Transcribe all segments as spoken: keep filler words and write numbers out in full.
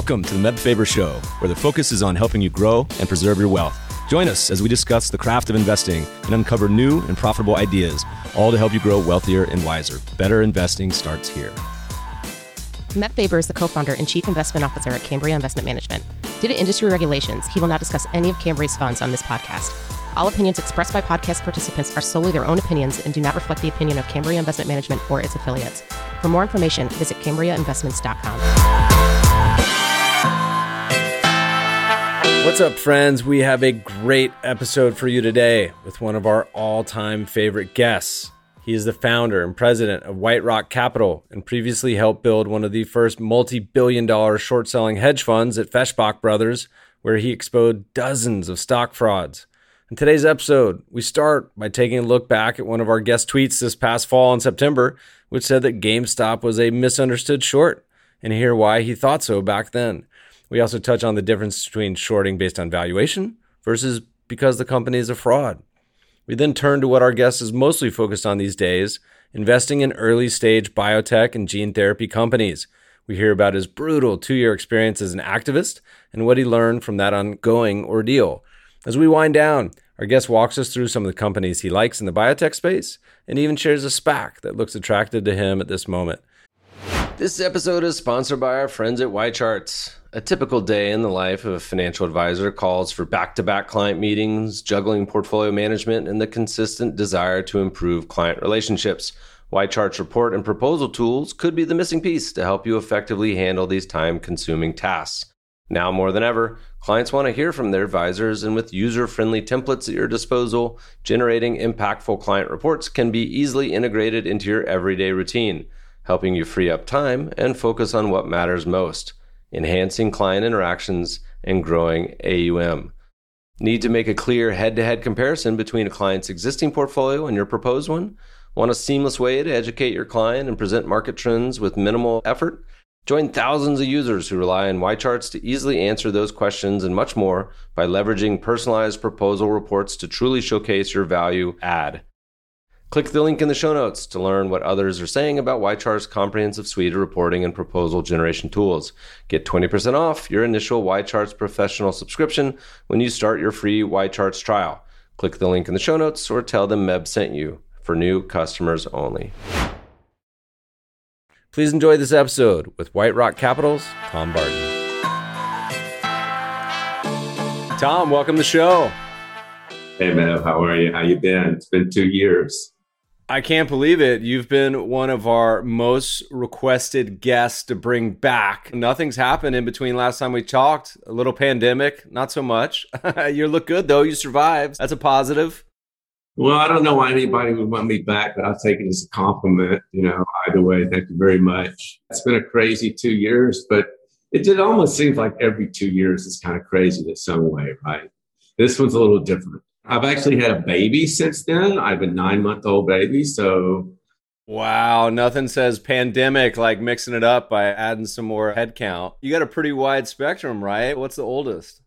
Welcome to the Meb Faber Show, where the focus is on helping you grow and preserve your wealth. Join us as we discuss the craft of investing and uncover new and profitable ideas, all to help you grow wealthier and wiser. Better investing starts here. Meb Faber is the co-founder and chief investment officer at Cambria Investment Management. Due to industry regulations, he will not discuss any of Cambria's funds on this podcast. All opinions expressed by podcast participants are solely their own opinions and do not reflect the opinion of Cambria Investment Management or its affiliates. For more information, visit cambria investments dot com. What's up, friends? We have a great episode for you today with one of our all-time favorite guests. He is the founder and president of White Rock Capital and previously helped build one of the first multi-billion dollar short-selling hedge funds at Feshbach Brothers, where he exposed dozens of stock frauds. In today's episode, we start by taking a look back at one of our guest tweets this past fall in September, which said that GameStop was a misunderstood short, and hear why he thought so back then. We also touch on the difference between shorting based on valuation versus because the company is a fraud. We then turn to what our guest is mostly focused on these days, investing in early-stage biotech and gene therapy companies. We hear about his brutal two-year experience as an activist and what he learned from that ongoing ordeal. As we wind down, our guest walks us through some of the companies he likes in the biotech space and even shares a SPAC that looks attractive to him at this moment. This episode is sponsored by our friends at YCharts. A typical day in the life of a financial advisor calls for back-to-back client meetings, juggling portfolio management, and the consistent desire to improve client relationships. YCharts report and proposal tools could be the missing piece to help you effectively handle these time-consuming tasks. Now more than ever, clients want to hear from their advisors, and with user-friendly templates at your disposal, generating impactful client reports can be easily integrated into your everyday routine, helping you free up time and focus on what matters most, enhancing client interactions and growing A U M. Need to make a clear head-to-head comparison between a client's existing portfolio and your proposed one? Want a seamless way to educate your client and present market trends with minimal effort? Join thousands of users who rely on YCharts to easily answer those questions and much more by leveraging personalized proposal reports to truly showcase your value add. Click the link in the show notes to learn what others are saying about YChart's comprehensive suite of reporting and proposal generation tools. Get twenty percent off your initial YCharts professional subscription when you start your free YCharts trial. Click the link in the show notes or tell them Meb sent you, for new customers only. Please enjoy this episode with White Rock Capital's Tom Barton. Tom, welcome to the show. Hey, Meb, how are you? How you been? It's been two years. I can't believe it. You've been one of our most requested guests to bring back. Nothing's happened in between last time we talked. A little pandemic, not so much. You look good, though. You survived. That's a positive. Well, I don't know why anybody would want me back, but I'll take it as a compliment. You know, either way, thank you very much. It's been a crazy two years, but it did almost seems like every two years is kind of crazy in some way, right? This one's a little different. I've actually had a baby since then. I have a nine-month-old baby, so... Wow, nothing says pandemic like mixing it up by adding some more head count. You got a pretty wide spectrum, right? What's the oldest?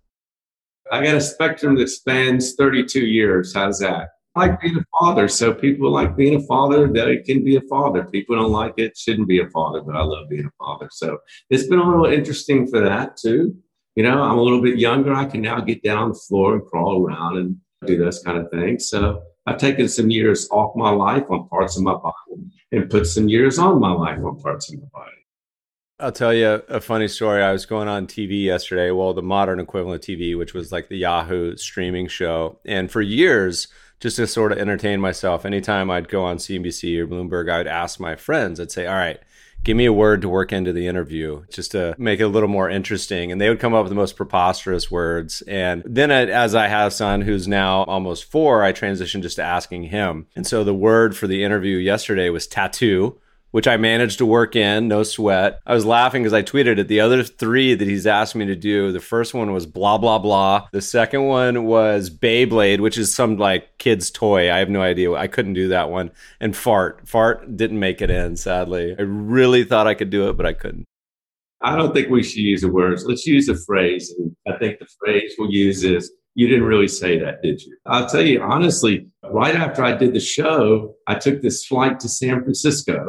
I got a spectrum that spans thirty-two years. How's that? I like being a father, so people like being a father, they can be a father. People don't like it, shouldn't be a father, but I love being a father. So it's been a little interesting for that, too. You know, I'm a little bit younger. I can now get down on the floor and crawl around and do those kind of things. So I've taken some years off my life on parts of my body and put some years on my life on parts of my body. I'll tell you a funny story. I was going on T V yesterday, well, the modern equivalent of T V, which was like the Yahoo streaming show. And for years, just to sort of entertain myself, anytime I'd go on C N B C or Bloomberg, I would ask my friends, I'd say, all right, give me a word to work into the interview just to make it a little more interesting. And they would come up with the most preposterous words. And then I, as I have a son who's now almost four, I transitioned just to asking him. And so the word for the interview yesterday was tattoo, which I managed to work in, no sweat. I was laughing because I tweeted it. The other three that he's asked me to do, the first one was blah, blah, blah. The second one was Beyblade, which is some like kid's toy. I have no idea. I couldn't do that one. And fart. Fart didn't make it in, sadly. I really thought I could do it, but I couldn't. I don't think we should use the words. Let's use a phrase. And I think the phrase we'll use is, you didn't really say that, did you? I'll tell you, honestly, right after I did the show, I took this flight to San Francisco.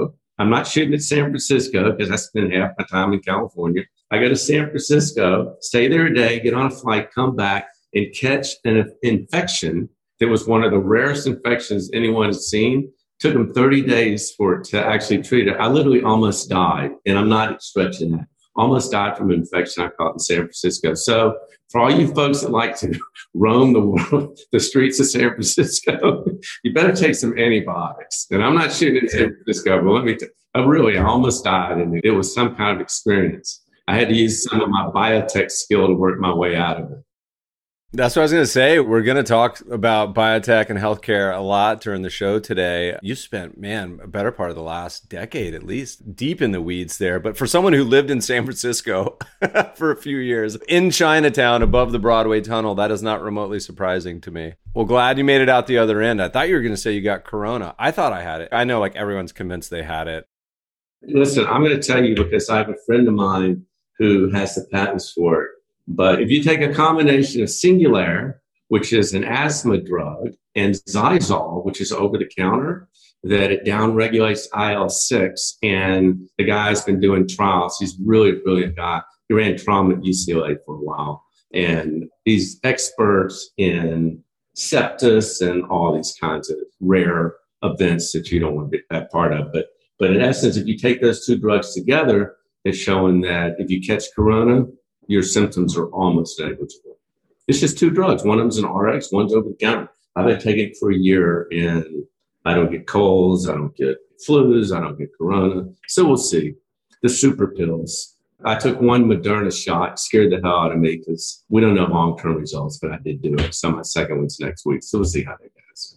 I'm not shooting at San Francisco because I spend half my time in California. I go to San Francisco, stay there a day, get on a flight, come back, and catch an infection that was one of the rarest infections anyone has seen. Took them thirty days for it to actually treat it. I literally almost died, and I'm not stretching that. Almost died from an infection I caught in San Francisco. So for all you folks that like to roam the world, the streets of San Francisco, you better take some antibiotics. And I'm not shooting at San Francisco, but let me tell you, I really I almost died, and it was some kind of experience. I had to use some of my biotech skill to work my way out of it. That's what I was going to say. We're going to talk about biotech and healthcare a lot during the show today. You spent, man, a better part of the last decade, at least, deep in the weeds there. But for someone who lived in San Francisco for a few years, in Chinatown above the Broadway tunnel, that is not remotely surprising to me. Well, glad you made it out the other end. I thought you were going to say you got corona. I thought I had it. I know like everyone's convinced they had it. Listen, I'm going to tell you because I have a friend of mine who has the patents for it. But if you take a combination of Singulair, which is an asthma drug, and Xyzal, which is over the counter, that it downregulates I L six. And the guy's been doing trials. He's really a brilliant guy. He ran trauma at U C L A for a while. And he's experts in sepsis and all these kinds of rare events that you don't want to be that part of. But, but in essence, if you take those two drugs together, it's showing that if you catch corona, your symptoms are almost negligible. It's just two drugs. One of them's an R X, one's over the counter. I've been taking it for a year, and I don't get colds, I don't get flus, I don't get corona. So we'll see. The super pills. I took one Moderna shot, scared the hell out of me because we don't know long-term results, but I did do it. So my second one's next week. So we'll see how that goes.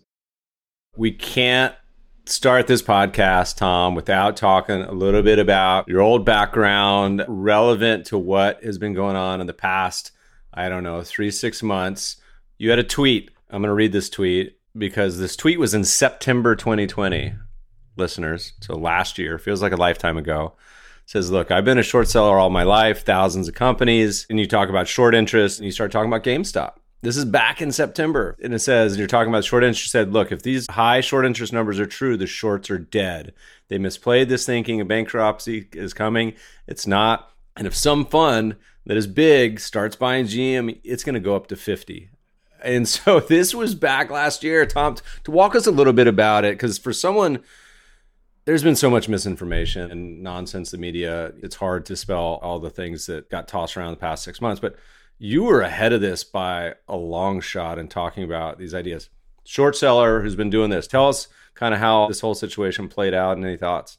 We can't start this podcast, Tom, without talking a little bit about your old background relevant to what has been going on in the past, I don't know, three, six months. You had a tweet. I'm going to read this tweet because this tweet was in September twenty twenty, listeners. So last year, feels like a lifetime ago. It says, look, I've been a short seller all my life, thousands of companies. And you talk about short interest and you start talking about GameStop. This is back in September. And it says, and you're talking about short interest, you said, look, if these high short interest numbers are true, the shorts are dead. They misplayed this thinking a bankruptcy is coming. It's not. And if some fund that is big starts buying G M, it's going to go up to fifty. And so this was back last year. Tom, to walk us a little bit about it, because for someone, there's been so much misinformation and nonsense in the media. It's hard to spell all the things that got tossed around the past six months. But you were ahead of this by a long shot in talking about these ideas. Short seller who's been doing this. Tell us kind of how this whole situation played out and any thoughts.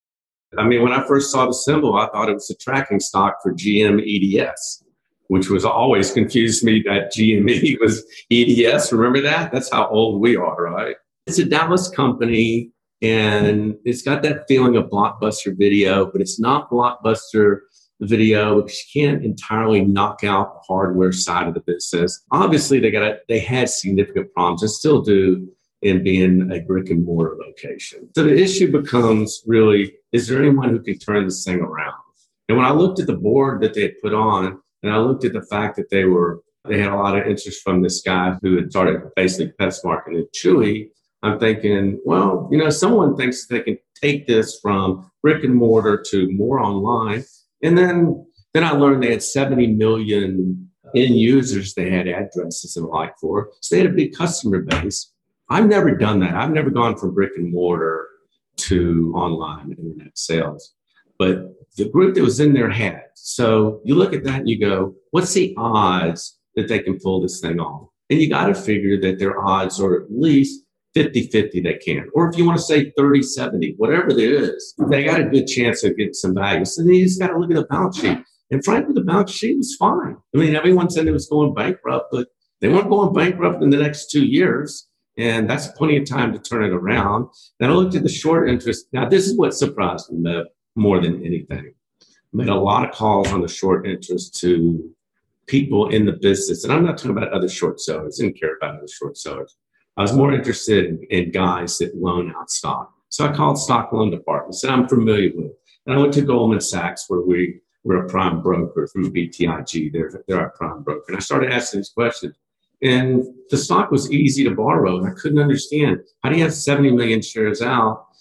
I mean, when I first saw the symbol, I thought it was a tracking stock for G M E D S, which was always confused me that G M E was E D S. Remember that? That's how old we are, right? It's a Dallas company, and it's got that feeling of Blockbuster Video, but it's not Blockbuster Video because you can't entirely knock out the hardware side of the business. Obviously, they got a, they had significant problems and still do in being a brick and mortar location. So the issue becomes really, is there anyone who can turn this thing around? And when I looked at the board that they had put on, and I looked at the fact that they were they had a lot of interest from this guy who had started basically PetSmart and Chewy, I'm thinking, well, you know, someone thinks they can take this from brick and mortar to more online. And then, then I learned they had seventy million end users they had addresses and the like for. So they had a big customer base. I've never done that. I've never gone from brick and mortar to online internet sales. But the group that was in there had. So you look at that and you go, what's the odds that they can pull this thing off? And you got to figure that their odds are at least fifty-fifty they can. Or if you want to say thirty seventy, whatever it is, they got a good chance of getting some value. So then you just got to look at the balance sheet. And frankly, the balance sheet was fine. I mean, everyone said it was going bankrupt, but they weren't going bankrupt in the next two years. And that's plenty of time to turn it around. Then I looked at the short interest. Now, this is what surprised me more than anything. I made a lot of calls on the short interest to people in the business. And I'm not talking about other short sellers. I didn't care about other short sellers. I was more interested in, in guys that loan out stock. So I called stock loan departments that I'm familiar with. And I went to Goldman Sachs, where we were a prime broker through B T I G. They're, they're our prime broker. And I started asking these questions. And the stock was easy to borrow. And I couldn't understand, how do you have seventy million shares out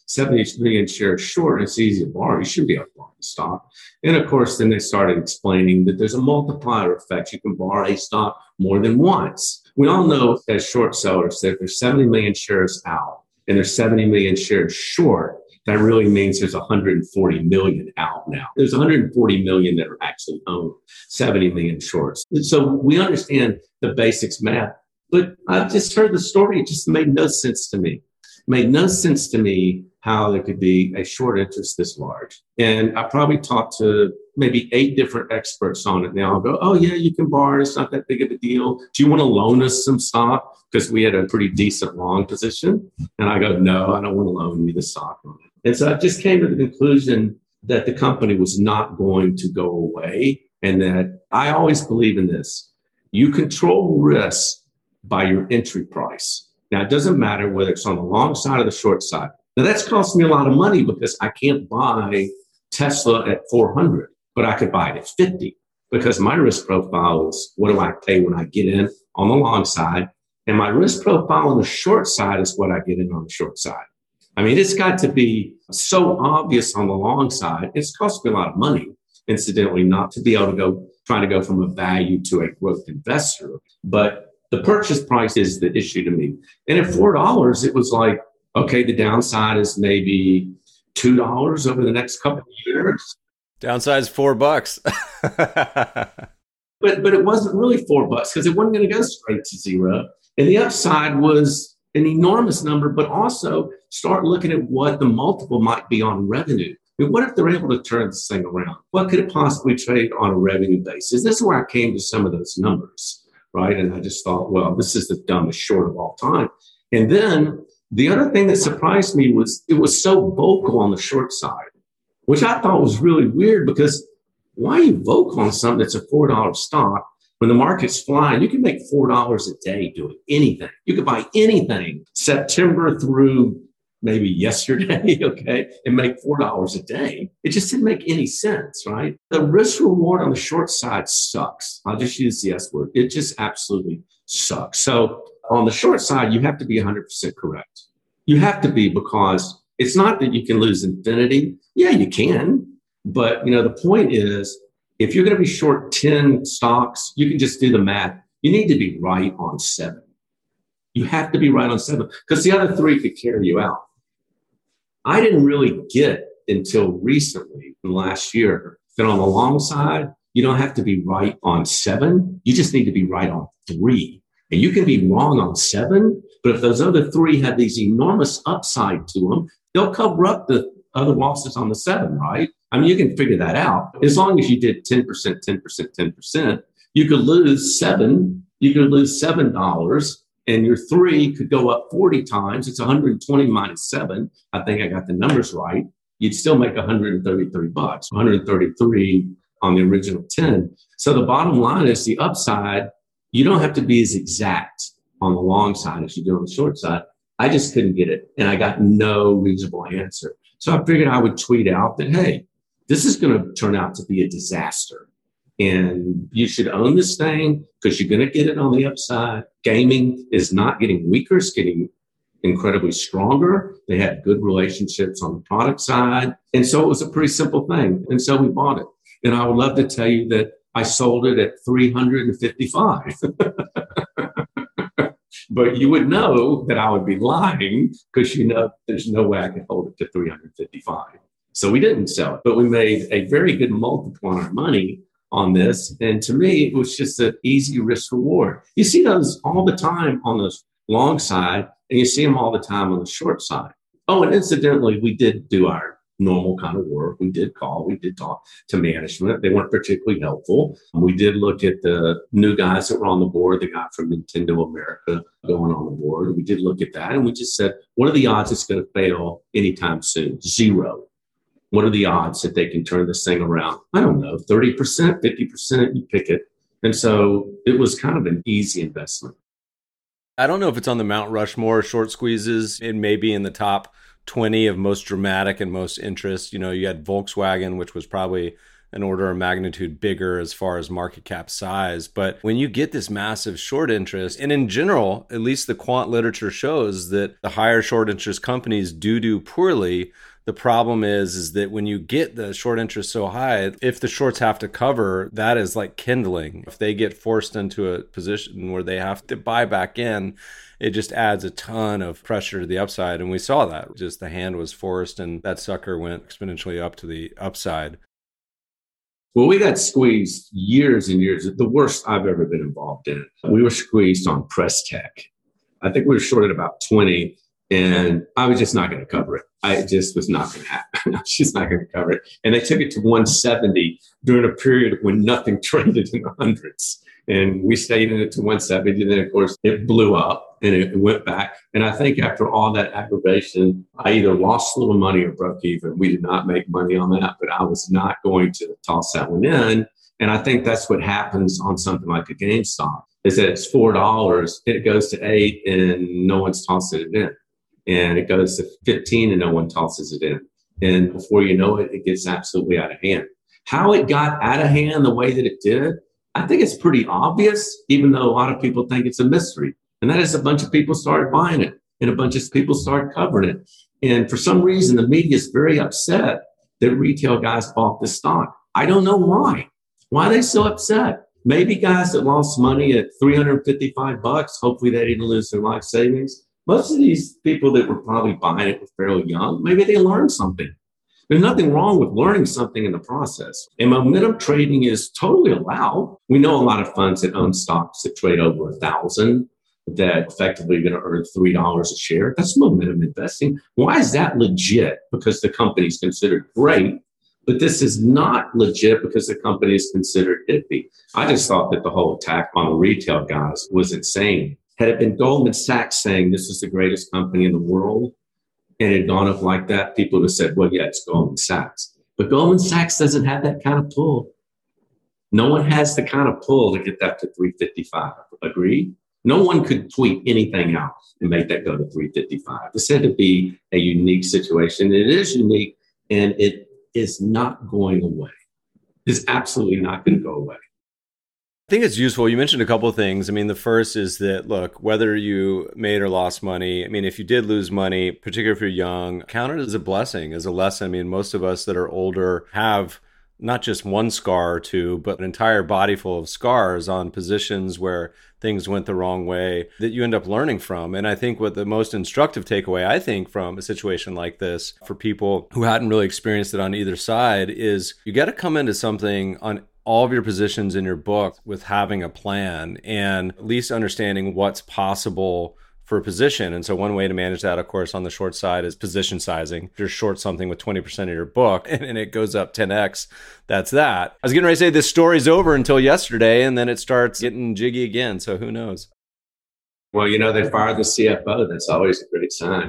seventy million shares short, and it's easy to borrow. You should be able to borrow the stock. And of course, then they started explaining that there's a multiplier effect. You can borrow a stock more than once. We all know as short sellers that if there's seventy million shares out and there's seventy million shares short, that really means there's one hundred forty million out now. There's one hundred forty million that are actually owned, seventy million shorts. And so we understand the basics math, but I just heard the story. It just made no sense to me. It made no sense to me how there could be a short interest this large. And I probably talked to maybe eight different experts on it now. I'll go, oh yeah, you can borrow. It's not that big of a deal. Do you want to loan us some stock? Because we had a pretty decent long position. And I go, no, I don't want to loan you the stock on it. And so I just came to the conclusion that the company was not going to go away, and that I always believe in this. You control risk by your entry price. Now, it doesn't matter whether it's on the long side or the short side. Now, that's cost me a lot of money because I can't buy Tesla at four hundred, but I could buy it at fifty because my risk profile is what do I pay when I get in on the long side? And my risk profile on the short side is what I get in on the short side. I mean, it's got to be so obvious on the long side. It's cost me a lot of money, incidentally, not to be able to go trying to go from a value to a growth investor. But the purchase price is the issue to me. And at four dollars, it was like, okay, the downside is maybe two dollars over the next couple of years. Downside's four bucks. but but it wasn't really four bucks because it wasn't going to go straight to zero. And the upside was an enormous number, but also start looking at what the multiple might be on revenue. I mean, what if they're able to turn this thing around? What could it possibly trade on a revenue basis? This is where I came to some of those numbers, right? And I just thought, well, this is the dumbest short of all time. And then the other thing that surprised me was it was so vocal on the short side, which I thought was really weird because why are you vocal on something that's a four dollar stock? When the market's flying, you can make four dollars a day doing anything. You could buy anything September through maybe yesterday, okay, and make four dollars a day. It just didn't make any sense, right? The risk reward on the short side sucks. I'll just use the S word. It just absolutely sucks. So on the short side, you have to be one hundred percent correct. You have to be, because it's not that you can lose infinity. Yeah, you can. But, you know, the point is, if you're going to be short ten stocks, you can just do the math. You need to be right on seven. You have to be right on seven because the other three could carry you out. I didn't really get until recently, last year, that on the long side, you don't have to be right on seven. You just need to be right on three. And you can be wrong on seven, but if those other three have these enormous upside to them, they'll cover up the other losses on the seven, right? I mean, you can figure that out. As long as you did ten percent, ten percent, ten percent, you could lose seven, you could lose seven dollars, and your three could go up forty times. It's one hundred twenty minus seven. I think I got the numbers right. You'd still make one hundred thirty-three bucks, one hundred thirty-three on the original ten. So the bottom line is the upside, you don't have to be as exact on the long side as you do on the short side. I just couldn't get it. And I got no reasonable answer. So I figured I would tweet out that, hey, this is going to turn out to be a disaster. And you should own this thing because you're going to get it on the upside. Gaming is not getting weaker. It's getting incredibly stronger. They had good relationships on the product side. And so it was a pretty simple thing. And so we bought it. And I would love to tell you that I sold it at three hundred fifty-five. But you would know that I would be lying because you know there's no way I could hold it to three hundred fifty-five. So we didn't sell it, but we made a very good multiple on our money on this. And to me, it was just an easy risk reward. You see those all the time on the long side, and you see them all the time on the short side. Oh, and incidentally, we did do our normal kind of work. We did call, we did talk to management. They weren't particularly helpful. We did look at the new guys that were on the board, the guy from Nintendo America going on the board. We did look at that, and we just said, what are the odds it's going to fail anytime soon? Zero. What are the odds that they can turn this thing around? I don't know, thirty percent, fifty percent, you pick it. And so it was kind of an easy investment. I don't know if it's on the Mount Rushmore short squeezes. It may be in the top twenty of most dramatic and most interest. You know, you had Volkswagen, which was probably an order of magnitude bigger as far as market cap size. But when you get this massive short interest, and in general, at least the quant literature shows that the higher short interest companies do do poorly. The problem is, is that when you get the short interest so high, if the shorts have to cover, that is like kindling. If they get forced into a position where they have to buy back in, it just adds a ton of pressure to the upside. And we saw that. Just the hand was forced and that sucker went exponentially up to the upside. Well, we got squeezed years and years. The worst I've ever been involved in. We were squeezed on Prestec. I think we were short at about twenty. And I was just not going to cover it. I just was not going to happen. I was just not going to cover it. And they took it to one seventy during a period when nothing traded in the hundreds. And we stayed in it to one seventy. And then, of course, it blew up and it went back. And I think after all that aggravation, I either lost a little money or broke even. We did not make money on that, but I was not going to toss that one in. And I think that's what happens on something like a GameStop, is that it's four dollars, it goes to eight and no one's tossing it in. And it goes to fifteen and no one tosses it in. And before you know it, it gets absolutely out of hand. How it got out of hand the way that it did, I think it's pretty obvious, even though a lot of people think it's a mystery. And that is a bunch of people started buying it and a bunch of people started covering it. And for some reason, the media is very upset that retail guys bought this stock. I don't know why. Why are they so upset? Maybe guys that lost money at three hundred fifty-five bucks, hopefully they didn't lose their life savings. Most of these people that were probably buying it were fairly young. Maybe they learned something. There's nothing wrong with learning something in the process. And momentum trading is totally allowed. We know a lot of funds that own stocks that trade over a thousand that effectively are going to earn three dollars a share. That's momentum investing. Why is that legit? Because the company is considered great, but this is not legit because the company is considered iffy. I just thought that the whole attack on the retail guys was insane. Had it been Goldman Sachs saying this is the greatest company in the world and it had gone up like that, people would have said, well, yeah, it's Goldman Sachs. But Goldman Sachs doesn't have that kind of pull. No one has the kind of pull to get that to three fifty-five. Agree? No one could tweet anything out and make that go to three fifty-five. This had to be a unique situation. It is unique and it is not going away. It's absolutely not going to go away. I think it's useful. You mentioned a couple of things. I mean, the first is that, look, whether you made or lost money, I mean, if you did lose money, particularly if you're young, count it as a blessing, as a lesson. I mean, most of us that are older have not just one scar or two, but an entire body full of scars on positions where things went the wrong way that you end up learning from. And I think what the most instructive takeaway, I think, from a situation like this for people who hadn't really experienced it on either side is you got to come into something on all of your positions in your book with having a plan and at least understanding what's possible for a position. And so one way to manage that, of course, on the short side is position sizing. If you're short something with twenty percent of your book and, and it goes up ten x, that's that. I was getting ready to say this story's over until yesterday, and then it starts getting jiggy again. So who knows? Well, you know, they fired the C F O. That's always a great sign.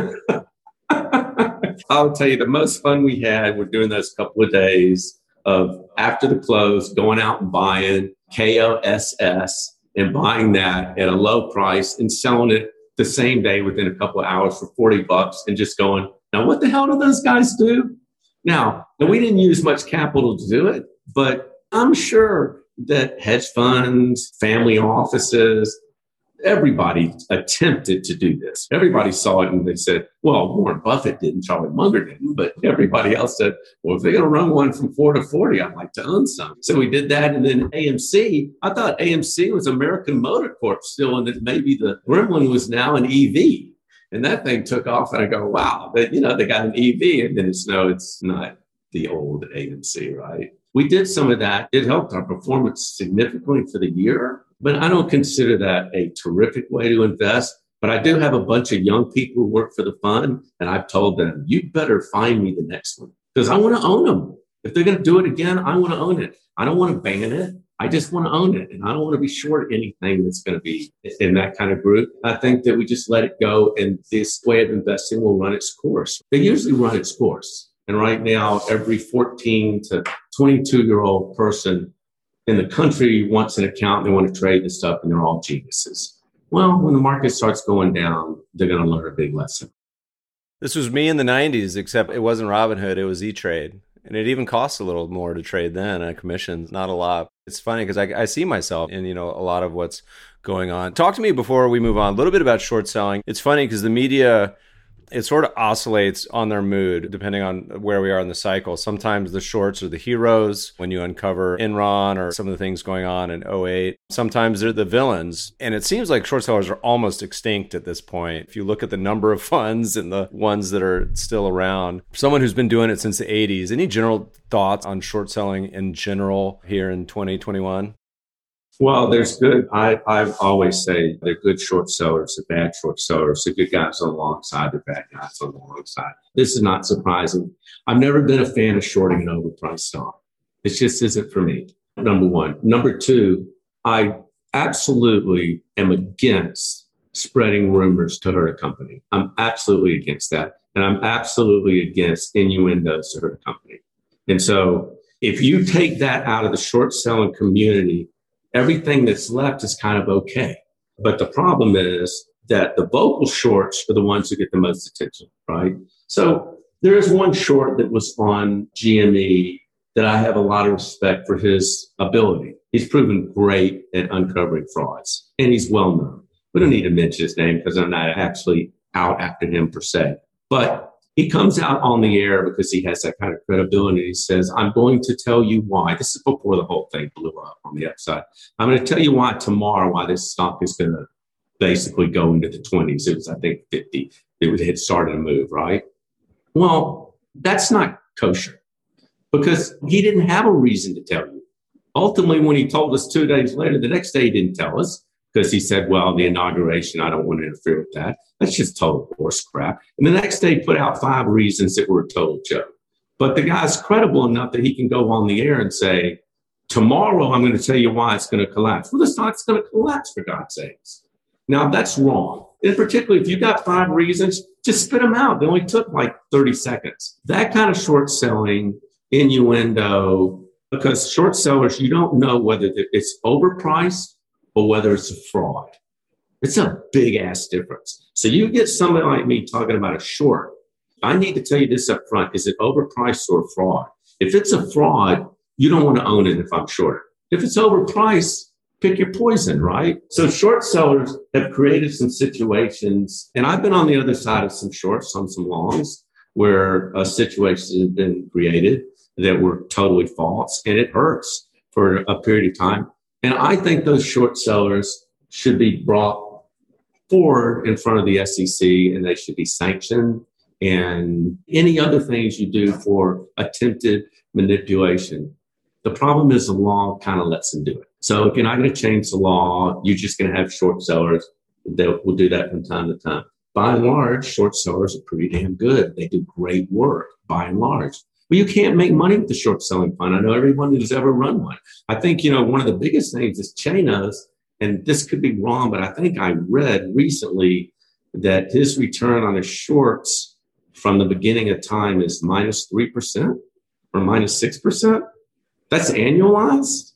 I'll tell you, the most fun we had were doing those couple of days of after the close, going out and buying K O S S and buying that at a low price and selling it the same day within a couple of hours for forty bucks and just going, now what the hell do those guys do? Now, we didn't use much capital to do it, but I'm sure that hedge funds, family offices, everybody attempted to do this. Everybody saw it and they said, well, Warren Buffett didn't, Charlie Munger didn't, but everybody else said, well, if they're going to run one from four to forty, I'd like to own some. So we did that. And then A M C, I thought A M C was American Motor Corp still, and that maybe the Gremlin was now an E V. And that thing took off and I go, wow, but you know, they got an E V. And then it's no, it's not the old A M C, right? We did some of that. It helped our performance significantly for the year. But I don't consider that a terrific way to invest. But I do have a bunch of young people who work for the fund, and I've told them, you better find me the next one because I want to own them. If they're going to do it again, I want to own it. I don't want to ban it. I just want to own it. And I don't want to be short anything that's going to be in that kind of group. I think that we just let it go, and this way of investing will run its course. They usually run its course. And right now, every fourteen to twenty-two-year-old person in the country wants an account, they want to trade this stuff, and they're all geniuses. Well, when the market starts going down, they're going to learn a big lesson. This was me in the nineties, except it wasn't Robinhood, it was E-Trade. And it even costs a little more to trade then, a commission, not a lot. It's funny because I, I see myself in, you know, a lot of what's going on. Talk to me before we move on a little bit about short selling. It's funny because the media, it sort of oscillates on their mood depending on where we are in the cycle. Sometimes the shorts are the heroes when you uncover Enron or some of the things going on in oh eight. Sometimes they're the villains. And it seems like short sellers are almost extinct at this point. If you look at the number of funds and the ones that are still around, someone who's been doing it since the eighties, any general thoughts on short selling in general here in twenty twenty-one? Well, there's good. I, I always say they're good short sellers, they're bad short sellers. The good guys on the long side, the bad guys on the long side. This is not surprising. I've never been a fan of shorting an overpriced stock. It just isn't for me, number one. Number two, I absolutely am against spreading rumors to hurt a company. I'm absolutely against that. And I'm absolutely against innuendos to hurt a company. And so if you take that out of the short selling community, everything that's left is kind of okay. But the problem is that the vocal shorts are the ones who get the most attention, right? So there is one short that was on G M E that I have a lot of respect for his ability. He's proven great at uncovering frauds, and he's well known. We don't need to mention his name because I'm not actually out after him per se. But he comes out on the air because he has that kind of credibility. He says, I'm going to tell you why. This is before the whole thing blew up on the upside. I'm going to tell you why tomorrow, why this stock is going to basically go into the twenties. It was, I think, fifty. It was, it had started to move, right? Well, that's not kosher because he didn't have a reason to tell you. Ultimately, when he told us two days later, the next day he didn't tell us because he said, well, the inauguration, I don't want to interfere with that. That's just total horse crap. And the next day he put out five reasons that were a total joke. But the guy's credible enough that he can go on the air and say, tomorrow I'm going to tell you why it's going to collapse. Well, the stock's going to collapse, for God's sakes. Now, that's wrong. And particularly if you got five reasons, just spit them out. They only took like thirty seconds. That kind of short selling, innuendo, because short sellers, you don't know whether it's overpriced or whether it's a fraud. It's a big ass difference. So you get somebody like me talking about a short. I need to tell you this up front. Is it overpriced or a fraud? If it's a fraud, you don't want to own it if I'm short. If it's overpriced, pick your poison, right? So short sellers have created some situations, and I've been on the other side of some shorts, on some longs, where a situation has been created that were totally false, and it hurts for a period of time. And I think those short sellers should be brought forward in front of the S E C, and they should be sanctioned, and any other things you do for attempted manipulation. The problem is the law kind of lets them do it. So if you're not going to change the law, you're just going to have short sellers that will do that from time to time. By and large, short sellers are pretty damn good. They do great work by and large. But you can't make money with the short selling fund. I know everyone who's ever run one. I think, you know, one of the biggest things is Chanos, and this could be wrong, but I think I read recently that his return on his shorts from the beginning of time is minus three percent or minus six percent. That's annualized.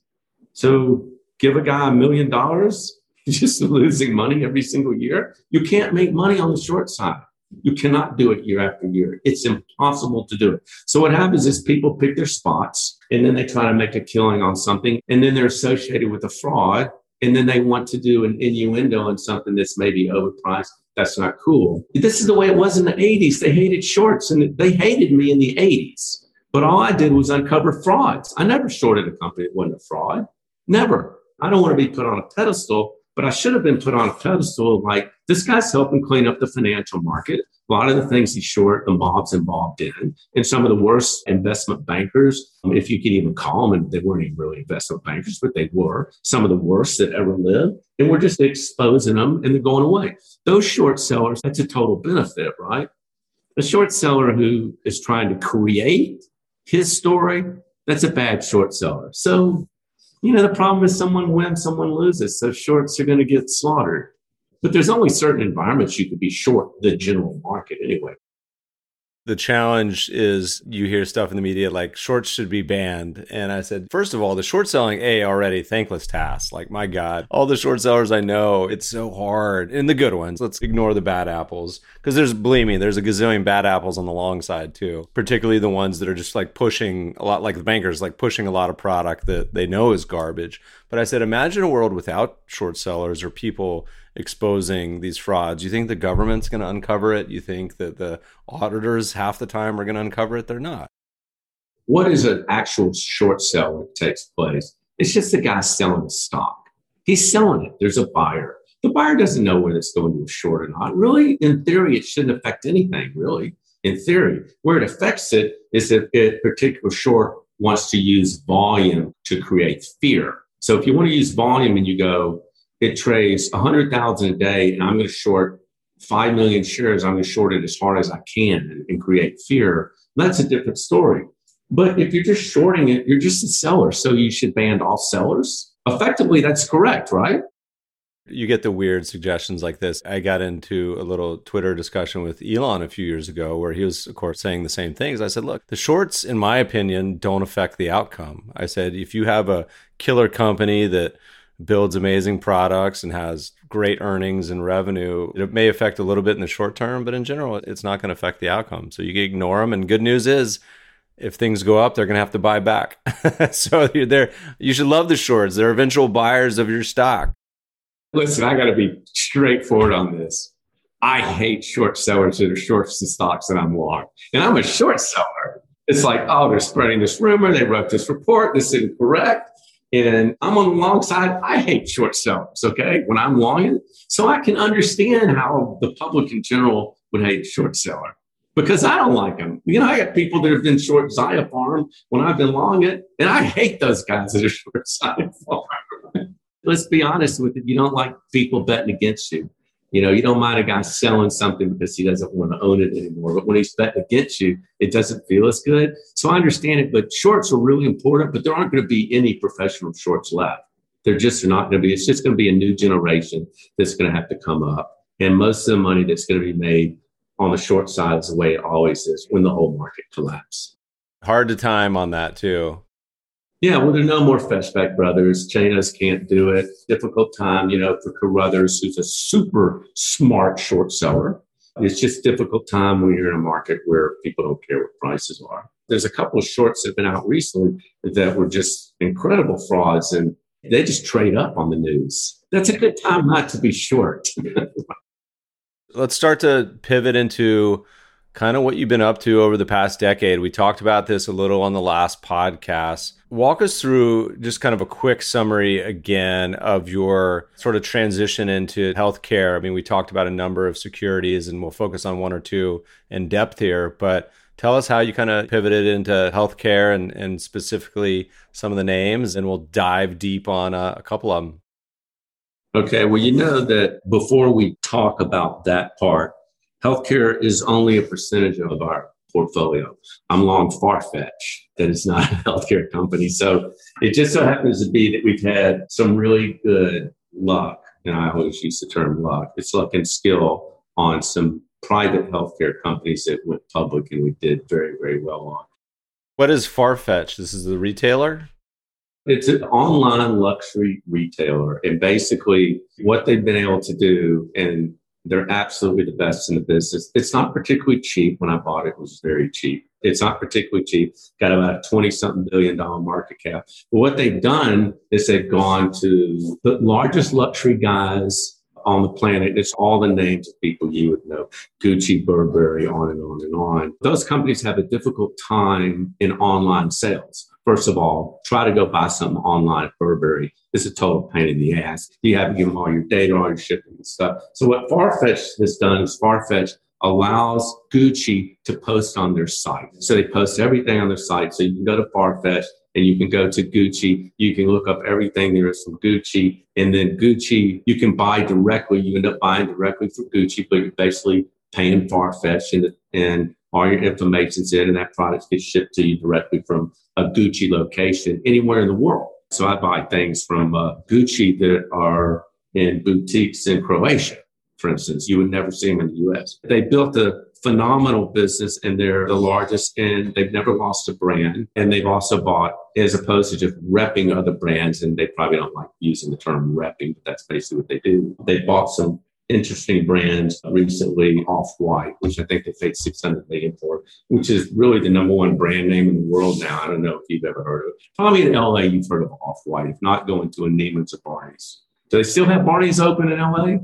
So give a guy a million dollars, just losing money every single year. You can't make money on the short side. You cannot do it year after year. It's impossible to do it. So what happens is people pick their spots and then they try to make a killing on something, and then they're associated with a fraud, and then they want to do an innuendo on something that's maybe overpriced. That's not cool. This is the way it was in the eighties. They hated shorts, and they hated me in the eighties. But all I did was uncover frauds. I never shorted a company that wasn't a fraud. Never. I don't want to be put on a pedestal, but I should have been put on a pedestal like this guy's helping clean up the financial market. A lot of the things he short, the mob's involved in, and some of the worst investment bankers, if you could even call them, and they weren't even really investment bankers, but they were some of the worst that ever lived. And we're just exposing them and they're going away. Those short sellers, that's a total benefit, right? A short seller who is trying to create his story, that's a bad short seller. So, you know, the problem is someone wins, someone loses. So shorts are going to get slaughtered. But there's only certain environments you could be short the general market anyway. The challenge is you hear stuff in the media like shorts should be banned. And I said, first of all, the short selling, A, already thankless task. Like, my God, all the short sellers I know, it's so hard. And the good ones, let's ignore the bad apples. Because there's, believe me, there's a gazillion bad apples on the long side too. Particularly the ones that are just like pushing a lot, like the bankers, like pushing a lot of product that they know is garbage. But I said, imagine a world without short sellers or people exposing these frauds. You think the government's going to uncover it? You think that the auditors half the time are going to uncover it? They're not. What is an actual short sell that takes place? It's just the guy selling the stock. He's selling it. There's a buyer. The buyer doesn't know whether it's going to a short or not. Really, in theory, it shouldn't affect anything, really, in theory. Where it affects it is if a particular short wants to use volume to create fear. So if you want to use volume and you go, it trades one hundred thousand a day and I'm going to short five million shares, I'm going to short it as hard as I can and, and create fear, that's a different story. But if you're just shorting it, you're just a seller. So you should ban all sellers. Effectively, that's correct, right? You get the weird suggestions like this. I got into a little Twitter discussion with Elon a few years ago where he was, of course, saying the same things. I said, look, the shorts, in my opinion, don't affect the outcome. I said, if you have a killer company that builds amazing products and has great earnings and revenue, it may affect a little bit in the short term, but in general, it's not going to affect the outcome. So you can ignore them. And good news is, if things go up, they're going to have to buy back. So you're there. You should love the shorts. They're eventual buyers of your stock. Listen, I got to be straightforward on this. I hate short sellers that are short the stocks that I'm long. And I'm a short seller. It's like, oh, they're spreading this rumor. They wrote this report. This is incorrect. And I'm on the long side. I hate short sellers, okay, when I'm longing. So I can understand how the public in general would hate short seller because I don't like them. You know, I got people that have been short Zia Farm when I've been long it, and I hate those guys that are short Zia Farm. Let's be honest with it. You don't like people betting against you. You know, you don't mind a guy selling something because he doesn't want to own it anymore. But when he's betting against you, it doesn't feel as good. So I understand it. But shorts are really important, but there aren't going to be any professional shorts left. They're just not going to be. It's just going to be a new generation that's going to have to come up. And most of the money that's going to be made on the short side is the way it always is when the whole market collapses. Hard to time on that, too. Yeah, well, there are no more Feshbach brothers. Chanos can't do it. Difficult time, you know, for Carruthers, who's a super smart short seller. It's just difficult time when you're in a market where people don't care what prices are. There's a couple of shorts that have been out recently that were just incredible frauds, and they just trade up on the news. That's a good time not to be short. Let's start to pivot into kind of what you've been up to over the past decade. We talked about this a little on the last podcast. Walk us through just kind of a quick summary again of your sort of transition into healthcare. I mean, we talked about a number of securities and we'll focus on one or two in depth here, but tell us how you kind of pivoted into healthcare and, and specifically some of the names, and we'll dive deep on a, a couple of them. Okay. Well, you know that before we talk about that part, healthcare is only a percentage of our portfolio. I'm long Farfetch, that is not a healthcare company. So it just so happens to be that we've had some really good luck, and I always use the term luck. It's luck and skill on some private healthcare companies that went public and we did very, very well on. What is Farfetch? This is the retailer? It's an online luxury retailer. And basically what they've been able to do, and they're absolutely the best in the business. It's not particularly cheap. When I bought it, it was very cheap. It's not particularly cheap. Got about a twenty-something billion dollar market cap. But what they've done is they've gone to the largest luxury guys on the planet. It's all the names of people you would know. Gucci, Burberry, on and on and on. Those companies have a difficult time in online sales. First of all, try to go buy something online at Burberry. It's a total pain in the ass. You have to give them all your data, all your shipping and stuff. So what Farfetch has done is Farfetch allows Gucci to post on their site. So they post everything on their site. So you can go to Farfetch and you can go to Gucci. You can look up everything there is from Gucci. And then Gucci, you can buy directly. You end up buying directly from Gucci, but you're basically paying Farfetch and, and all your information's in, and that product gets shipped to you directly from a Gucci location anywhere in the world. So I buy things from uh, Gucci that are in boutiques in Croatia, for instance. You would never see them in the U S. They built a phenomenal business, and they're the largest, and they've never lost a brand. And they've also bought, as opposed to just repping other brands, and they probably don't like using the term repping, but that's basically what they do. They bought some interesting brands recently, Off-White, which I think they paid six hundred million dollars for, which is really the number one brand name in the world now. I don't know if you've ever heard of it. Probably in L A, you've heard of Off-White, if not going to a Neiman's or Barney's. Do they still have Barney's open in L A?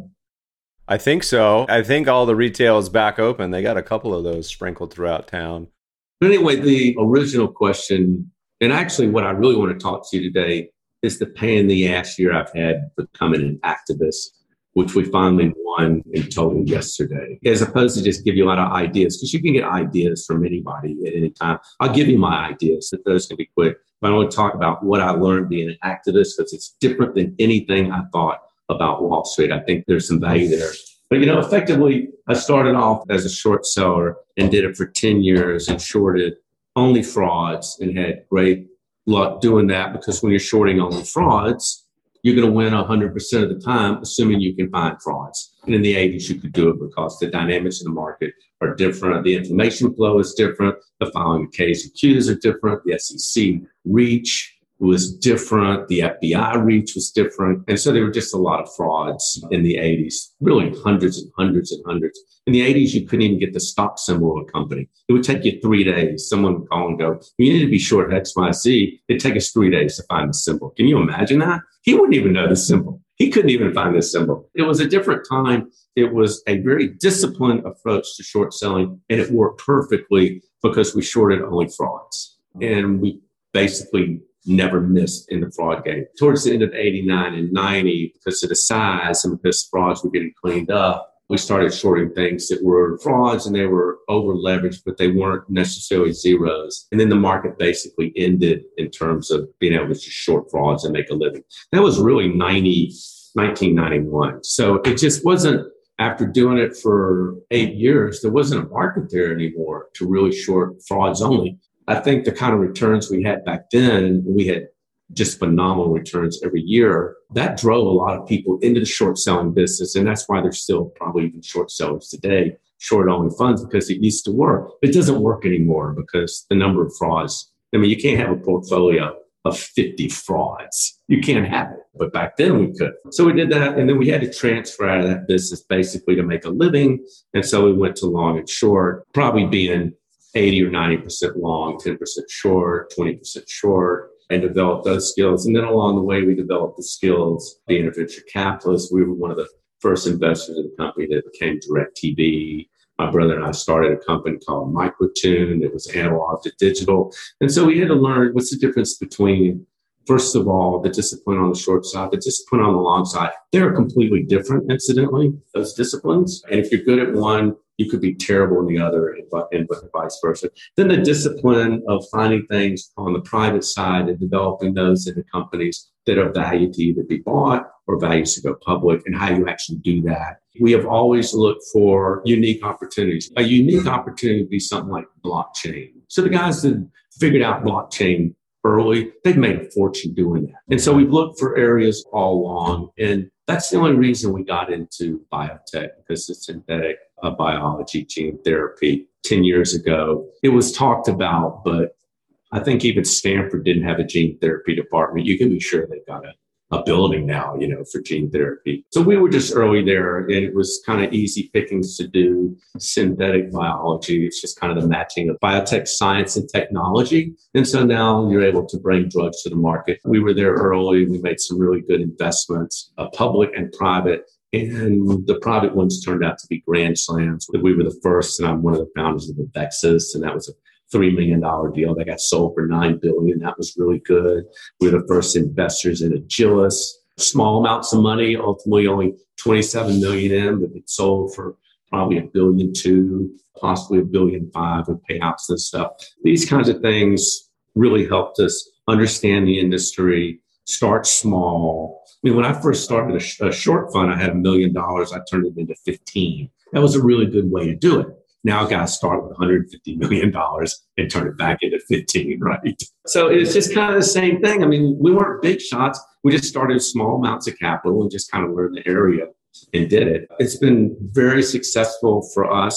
I think so. I think all the retail is back open. They got a couple of those sprinkled throughout town. But anyway, the original question, and actually what I really want to talk to you today, is the pain in the ass year I've had becoming an activist, which we finally won in total yesterday, as opposed to just give you a lot of ideas, because you can get ideas from anybody at any time. I'll give you my ideas, that those can be quick. But I want to talk about what I learned being an activist, because it's different than anything I thought about Wall Street. I think there's some value there. But, you know, effectively, I started off as a short seller and did it for ten years and shorted only frauds and had great luck doing that, because when you're shorting only frauds, you're going to win one hundred percent of the time, assuming you can find frauds. And in the eighties, you could do it because the dynamics in the market are different. The information flow is different. The filing of K's and Q's are different. The S E C reach was different. The F B I reach was different. And so there were just a lot of frauds in the eighties, really hundreds and hundreds and hundreds. In the eighties, you couldn't even get the stock symbol of a company. It would take you three days. Someone would call and go, you need to be short X Y Z. It'd take us three days to find the symbol. Can you imagine that? He wouldn't even know the symbol. He couldn't even find the symbol. It was a different time. It was a very disciplined approach to short selling, and it worked perfectly because we shorted only frauds. And we basically never missed in the fraud game. Towards the end of eighty-nine and ninety, because of the size and because frauds were getting cleaned up, we started shorting things that were frauds and they were over leveraged, but they weren't necessarily zeros. And then the market basically ended in terms of being able to just short frauds and make a living. That was really nineteen ninety-one. So it just wasn't, after doing it for eight years, there wasn't a market there anymore to really short frauds only. I think the kind of returns we had back then, we had just phenomenal returns every year. That drove a lot of people into the short selling business. And that's why there's still probably even short sellers today, short only funds, because it used to work. It doesn't work anymore because the number of frauds. I mean, you can't have a portfolio of fifty frauds. You can't have it. But back then we could. So we did that. And then we had to transfer out of that business basically to make a living. And so we went to long and short, probably being eighty or ninety percent long, ten percent short, twenty percent short, and develop those skills. And then along the way, we developed the skills. Being a venture capitalist, we were one of the first investors in the company that became DirecTV. My brother and I started a company called Microtune. It was analog to digital. And so we had to learn what's the difference between, first of all, the discipline on the short side, the discipline on the long side. They're completely different, incidentally, those disciplines. And if you're good at one, you could be terrible in the other, and, and vice versa. Then the discipline of finding things on the private side and developing those into companies that are valued to either be bought or valued to go public, and how you actually do that. We have always looked for unique opportunities. A unique opportunity would be something like blockchain. So the guys that figured out blockchain early, they've made a fortune doing that. And so we've looked for areas all along. And that's the only reason we got into biotech, because it's synthetic uh, biology, gene therapy. ten years ago, it was talked about, but I think even Stanford didn't have a gene therapy department. You can be sure they've got a, a building now, you know, for gene therapy. So we were just early there, and it was kind of easy pickings to do synthetic biology. It's just kind of the matching of biotech science and technology. And so now you're able to bring drugs to the market. We were there early. We made some really good investments, uh, public and private. And the private ones turned out to be grand slams. We were the first, and I'm one of the founders of Avexis, and that was a three million dollars deal that got sold for nine billion dollars. That was really good. We were the first investors in Agilis. Small amounts of money, ultimately only twenty-seven million dollars in, but it sold for probably a billion two, possibly a billion five with payouts and stuff. These kinds of things really helped us understand the industry, start small. I mean, when I first started a, sh- a short fund, I had a million dollars. I turned it into fifteen. That was a really good way to do it. Now guys start with one hundred fifty million dollars and turn it back into fifteen, right? So it's just kind of the same thing. I mean, we weren't big shots. We just started small amounts of capital and just kind of learned the area and did it. It's been very successful for us.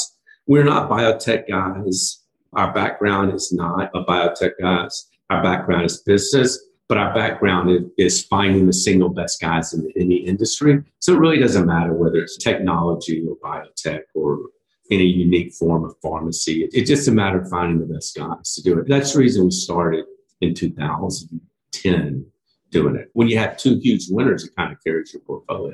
We're not biotech guys. Our background is not a biotech guys. Our background is business, but our background is, is finding the single best guys in the, in the industry. So it really doesn't matter whether it's technology or biotech or any unique form of pharmacy. It, it's just a matter of finding the best guys to do it. That's the reason we started in two thousand ten doing it. When you have two huge winners, it kind of carries your portfolio.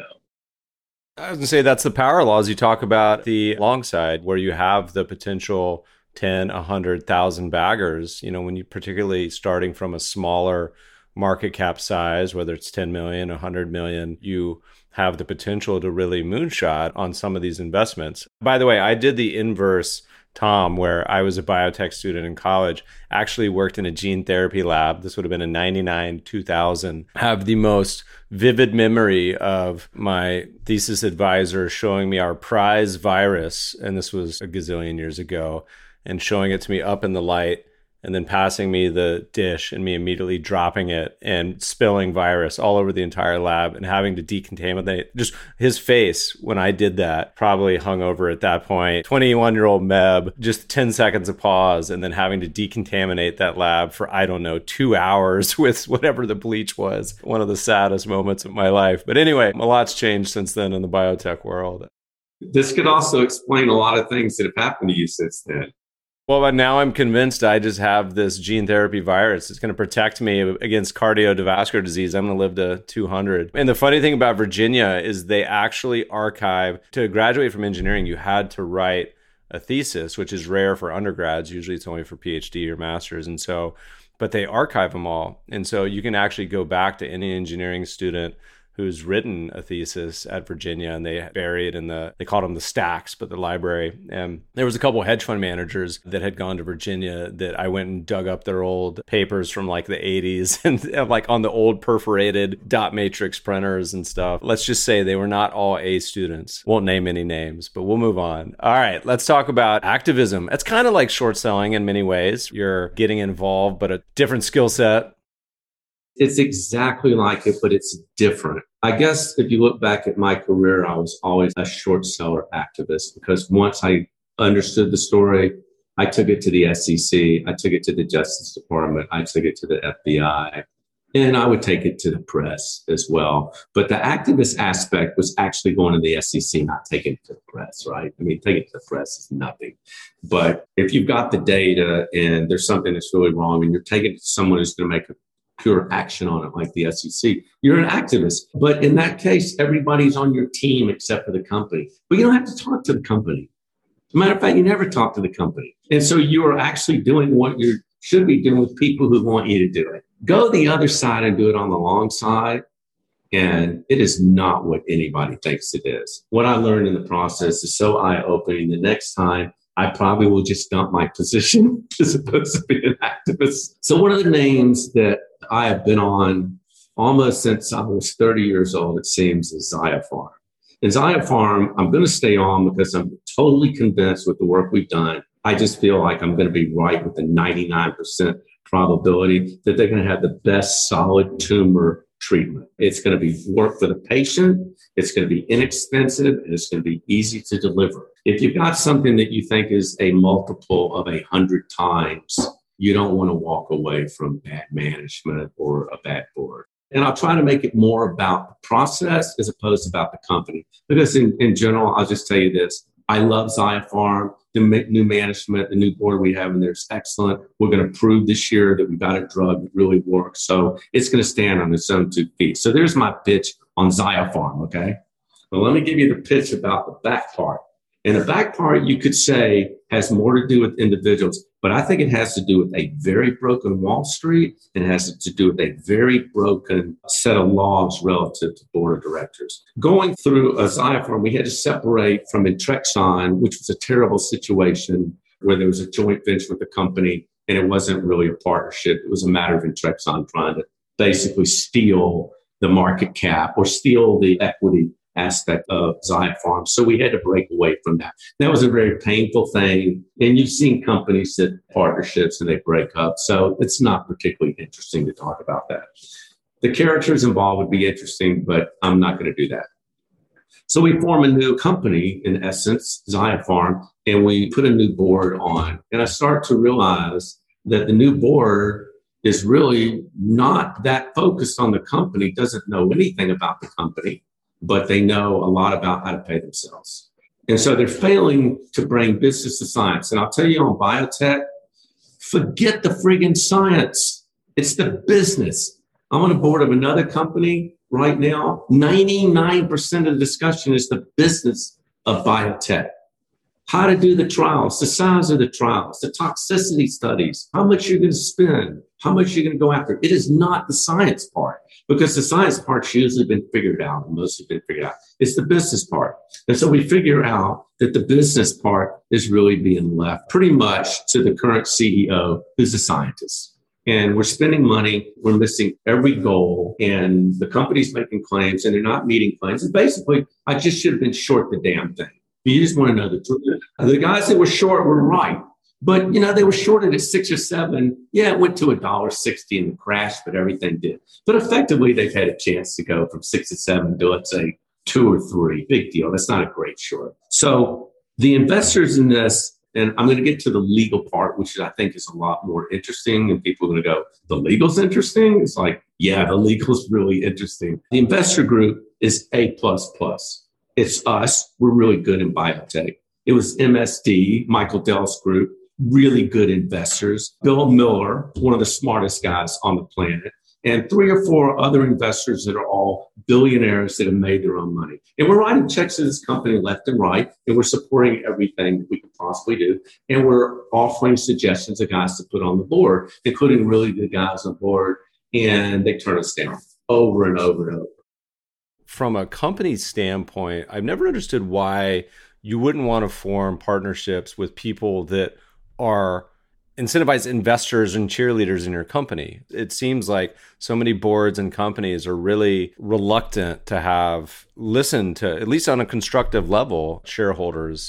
I was going to say that's the power laws you talk about, the long side, where you have the potential ten, one hundred thousand baggers, you know, when you particularly starting from a smaller market cap size, whether it's ten million, one hundred million, you have the potential to really moonshot on some of these investments. By the way, I did the inverse, Tom, where I was a biotech student in college, actually worked in a gene therapy lab. This would have been in ninety-nine, two thousand. I have the most vivid memory of my thesis advisor showing me our prize virus, and this was a gazillion years ago, and showing it to me up in the light, and then passing me the dish and me immediately dropping it and spilling virus all over the entire lab and having to decontaminate. Just his face when I did that, probably hungover at that point, twenty-one-year-old Meb, just ten seconds of pause and then having to decontaminate that lab for, I don't know, two hours with whatever the bleach was. One of the saddest moments of my life. But anyway, a lot's changed since then in the biotech world. This could also explain a lot of things that have happened to you since then. Well, but now I'm convinced I just have this gene therapy virus. It's going to protect me against cardiovascular disease. I'm going to live to two hundred. And the funny thing about Virginia is they actually archive, to graduate from engineering, you had to write a thesis, which is rare for undergrads. Usually it's only for PhD or masters. And so, but they archive them all. And so you can actually go back to any engineering student who's written a thesis at Virginia, and they bury it in the, they called them the stacks, but the library. And there was a couple of hedge fund managers that had gone to Virginia that I went and dug up their old papers from like the eighties and like on the old perforated dot matrix printers and stuff. Let's just say they were not all A students. Won't name any names, but we'll move on. All right, let's talk about activism. It's kind of like short selling in many ways. You're getting involved, but a different skill set. It's exactly like it, but it's different. I guess if you look back at my career, I was always a short seller activist because once I understood the story, I took it to the S E C, I took it to the Justice Department, I took it to the F B I, and I would take it to the press as well. But the activist aspect was actually going to the S E C, not taking it to the press, right? I mean, taking it to the press is nothing. But if you've got the data and there's something that's really wrong and you're taking it to someone who's going to make a pure action on it, like the S E C, you're an activist. But in that case, everybody's on your team except for the company. But you don't have to talk to the company. As a matter of fact, you never talk to the company. And so you are actually doing what you should be doing with people who want you to do it. Go the other side and do it on the long side. And it is not what anybody thinks it is. What I learned in the process is so eye-opening. The next time, I probably will just dump my position as opposed to being an activist. So one of the names that I have been on almost since I was thirty years old, it seems, is Zyopharm. And Zyopharm, I'm going to stay on because I'm totally convinced with the work we've done. I just feel like I'm going to be right with the ninety-nine percent probability that they're going to have the best solid tumor treatment. It's going to be work for the patient. It's going to be inexpensive, and it's going to be easy to deliver. If you've got something that you think is a multiple of a hundred times, you don't want to walk away from bad management or a bad board. And I'll try to make it more about the process as opposed to about the company. Because in, in general, I'll just tell you this. I love Zyopharm. The new management, the new board we have in there is excellent. We're going to prove this year that we've got a drug that really works. So it's going to stand on its own two feet. So there's my pitch on Zyopharm, okay? Well, let me give you the pitch about the back part. And the back part, you could say, has more to do with individuals, but I think it has to do with a very broken Wall Street and it has to do with a very broken set of laws relative to board of directors. Going through a Zyopharm, we had to separate from Intrexon, which was a terrible situation where there was a joint venture with the company and it wasn't really a partnership. It was a matter of Intrexon trying to basically steal the market cap or steal the equity aspect of Zyopharm. So we had to break away from that. That was a very painful thing. And you've seen companies that partnerships and they break up. So it's not particularly interesting to talk about that. The characters involved would be interesting, but I'm not going to do that. So we form a new company, in essence, Ziapharm, and we put a new board on. And I start to realize that the new board is really not that focused on the company, doesn't know anything about the company, but they know a lot about how to pay themselves. And so they're failing to bring business to science. And I'll tell you on biotech, forget the friggin' science. It's the business. I'm on a board of another company right now. ninety-nine percent of the discussion is the business of biotech. How to do the trials, the size of the trials, the toxicity studies, how much you're going to spend, how much you're going to go after. It is not the science part, because the science part's usually been figured out, and most have been figured out. It's the business part. And so we figure out that the business part is really being left pretty much to the current C E O, who's a scientist. And we're spending money, we're missing every goal, and the company's making claims, and they're not meeting claims. And basically, I just should have been short the damn thing. You just want to know the truth. The guys that were short were right. But, you know, they were shorted at six or seven. Yeah, it went to a dollar sixty in the crash, but everything did. But effectively, they've had a chance to go from six to seven to, let's say, two or three. Big deal. That's not a great short. So the investors in this, and I'm going to get to the legal part, which I think is a lot more interesting. And people are going to go, the legal's interesting? It's like, yeah, the legal's really interesting. The investor group is A plus plus. It's us. We're really good in biotech. It was M S D, Michael Dell's group, really good investors. Bill Miller, one of the smartest guys on the planet, and three or four other investors that are all billionaires that have made their own money. And we're writing checks to this company left and right, and we're supporting everything that we can possibly do. And we're offering suggestions of guys to put on the board, including really good guys on board, and they turn us down over and over and over. From a company standpoint, I've never understood why you wouldn't want to form partnerships with people that are incentivized investors and cheerleaders in your company. It seems like so many boards and companies are really reluctant to have listen to, at least on a constructive level, shareholders.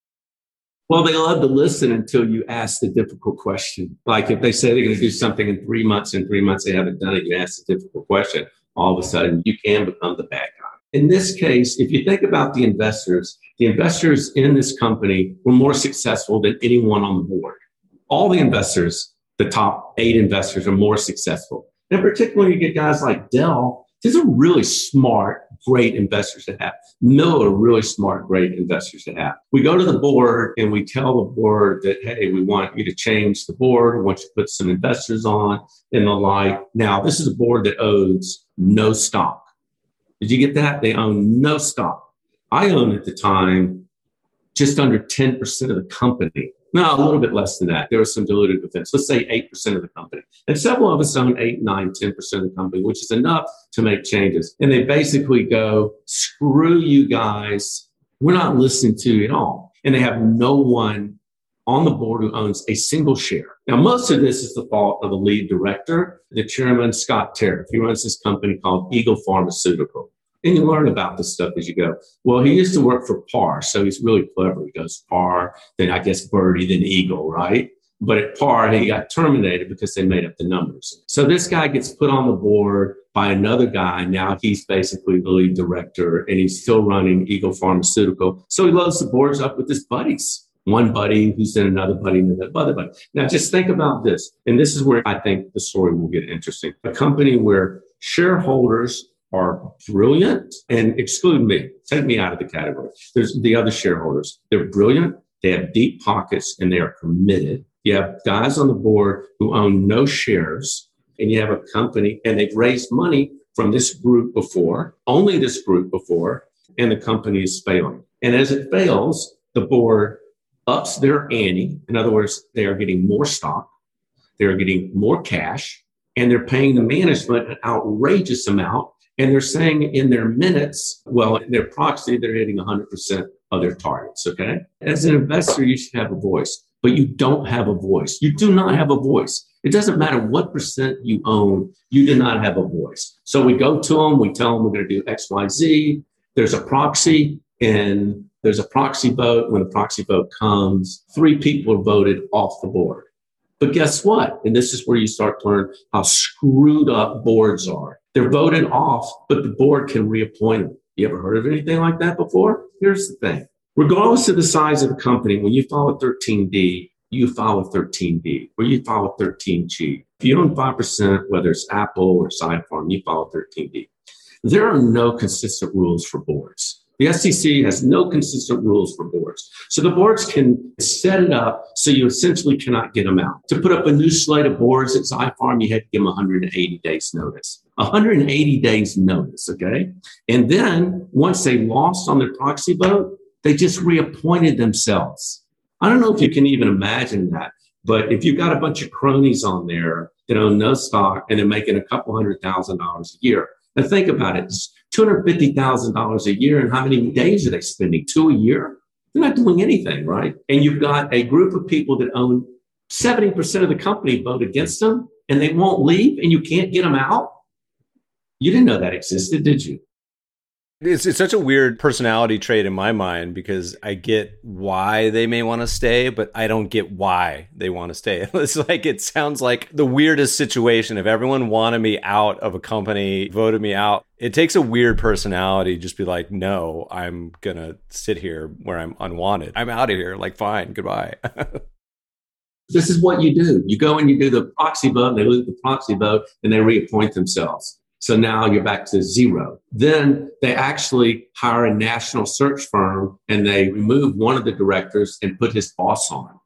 Well, they love to listen until you ask the difficult question. Like if they say they're going to do something in three months, in three months they haven't done it, you ask the difficult question. All of a sudden, you can become the bad guy. In this case, if you think about the investors, the investors in this company were more successful than anyone on the board. All the investors, the top eight investors, are more successful. And particularly you get guys like Dell, these are really smart, great investors to have. Miller, really smart, great investors to have. We go to the board and we tell the board that, hey, we want you to change the board. We want you to put some investors on and the like. Now, this is a board that owns no stock. Did you get that? They own no stock. I own at the time just under ten percent of the company. No, a little bit less than that. There was some diluted events. Let's say eight percent of the company. And several of us own eight, nine, ten percent of the company, which is enough to make changes. And they basically go, screw you guys. We're not listening to you at all. And they have no one on the board who owns a single share. Now, most of this is the fault of the lead director, the chairman, Scott Tariff. He runs this company called Eagle Pharmaceutical. And you learn about this stuff as you go. Well, he used to work for Par, so he's really clever. He goes Par, then I guess Birdie, then Eagle, right? But at Par, he got terminated because they made up the numbers. So this guy gets put on the board by another guy. Now he's basically the lead director, and he's still running Eagle Pharmaceutical. So he loads the boards up with his buddies. One buddy who's in another buddy and another buddy. Now, just think about this. And this is where I think the story will get interesting. A company where shareholders are brilliant, and exclude me, take me out of the category. There's the other shareholders. They're brilliant. They have deep pockets and they are committed. You have guys on the board who own no shares, and you have a company and they've raised money from this group before, only this group before, and the company is failing. And as it fails, the board ups their ante. In other words, they are getting more stock, they are getting more cash, and they're paying the management an outrageous amount. And they're saying in their minutes, well, in their proxy, they're hitting one hundred percent of their targets, okay? As an investor, you should have a voice, but you don't have a voice. You do not have a voice. It doesn't matter what percent you own, you do not have a voice. So we go to them, we tell them we're going to do X, Y, Z. There's a proxy, and there's a proxy vote. When the proxy vote comes, three people are voted off the board. But guess what? And this is where you start to learn how screwed up boards are. They're voted off, but the board can reappoint them. You ever heard of anything like that before? Here's the thing. Regardless of the size of the company, when you file a thirteen D, you file a thirteen D, or you file a thirteen G. If you own five percent, whether it's Apple or Cypharm, you file a thirteen D. There are no consistent rules for boards. The S E C has no consistent rules for boards. So the boards can set it up so you essentially cannot get them out. To put up a new slate of boards at Cypharm, you had to give them one hundred eighty days notice. one hundred eighty days notice, okay? And then once they lost on their proxy vote, they just reappointed themselves. I don't know if you can even imagine that, but if you've got a bunch of cronies on there that own no stock and they're making a couple hundred thousand dollars a year, and think about it, it's two hundred fifty thousand dollars a year, and how many days are they spending? Two a year? They're not doing anything, right? And you've got a group of people that own seventy percent of the company vote against them, and they won't leave, and you can't get them out? You didn't know that existed, did you? It's, it's such a weird personality trait in my mind because I get why they may want to stay, but I don't get why they want to stay. It's like, it sounds like the weirdest situation. If everyone wanted me out of a company, voted me out, it takes a weird personality to just be like, no, I'm going to sit here where I'm unwanted. I'm out of here. Like, fine, goodbye. This is what you do. You go and you do the proxy vote, and they lose the proxy vote, and they reappoint themselves. So now you're back to zero. Then they actually hire a national search firm and they remove one of the directors and put his boss on.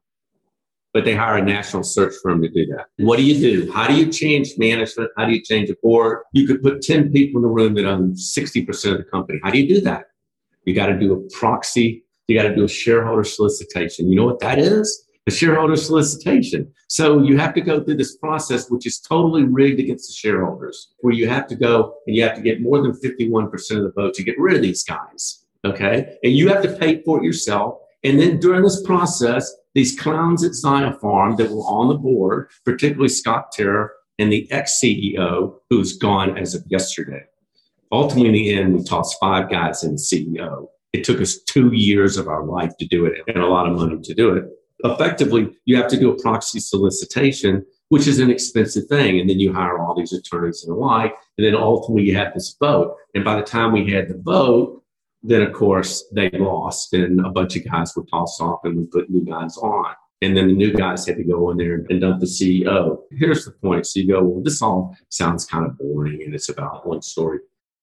But they hire a national search firm to do that. What do you do? How do you change management? How do you change a board? You could put ten people in the room that own sixty percent of the company. How do you do that? You got to do a proxy. You got to do a shareholder solicitation. You know what that is? A shareholder solicitation. So you have to go through this process, which is totally rigged against the shareholders, where you have to go and you have to get more than fifty-one percent of the vote to get rid of these guys. Okay. And you have to pay for it yourself. And then during this process, these clowns at Cypharm that were on the board, particularly Scott Terra and the ex-C E O, who's gone as of yesterday. Ultimately, in the end, we tossed five guys in the C E O. It took us two years of our life to do it and a lot of money to do it. Effectively, you have to do a proxy solicitation, which is an expensive thing. And then you hire all these attorneys and the like. And then ultimately you have this vote. And by the time we had the vote, then of course they lost and a bunch of guys were tossed off and we put new guys on. And then the new guys had to go in there and dump the C E O. Here's the point. So you go, well, this all sounds kind of boring and it's about one story.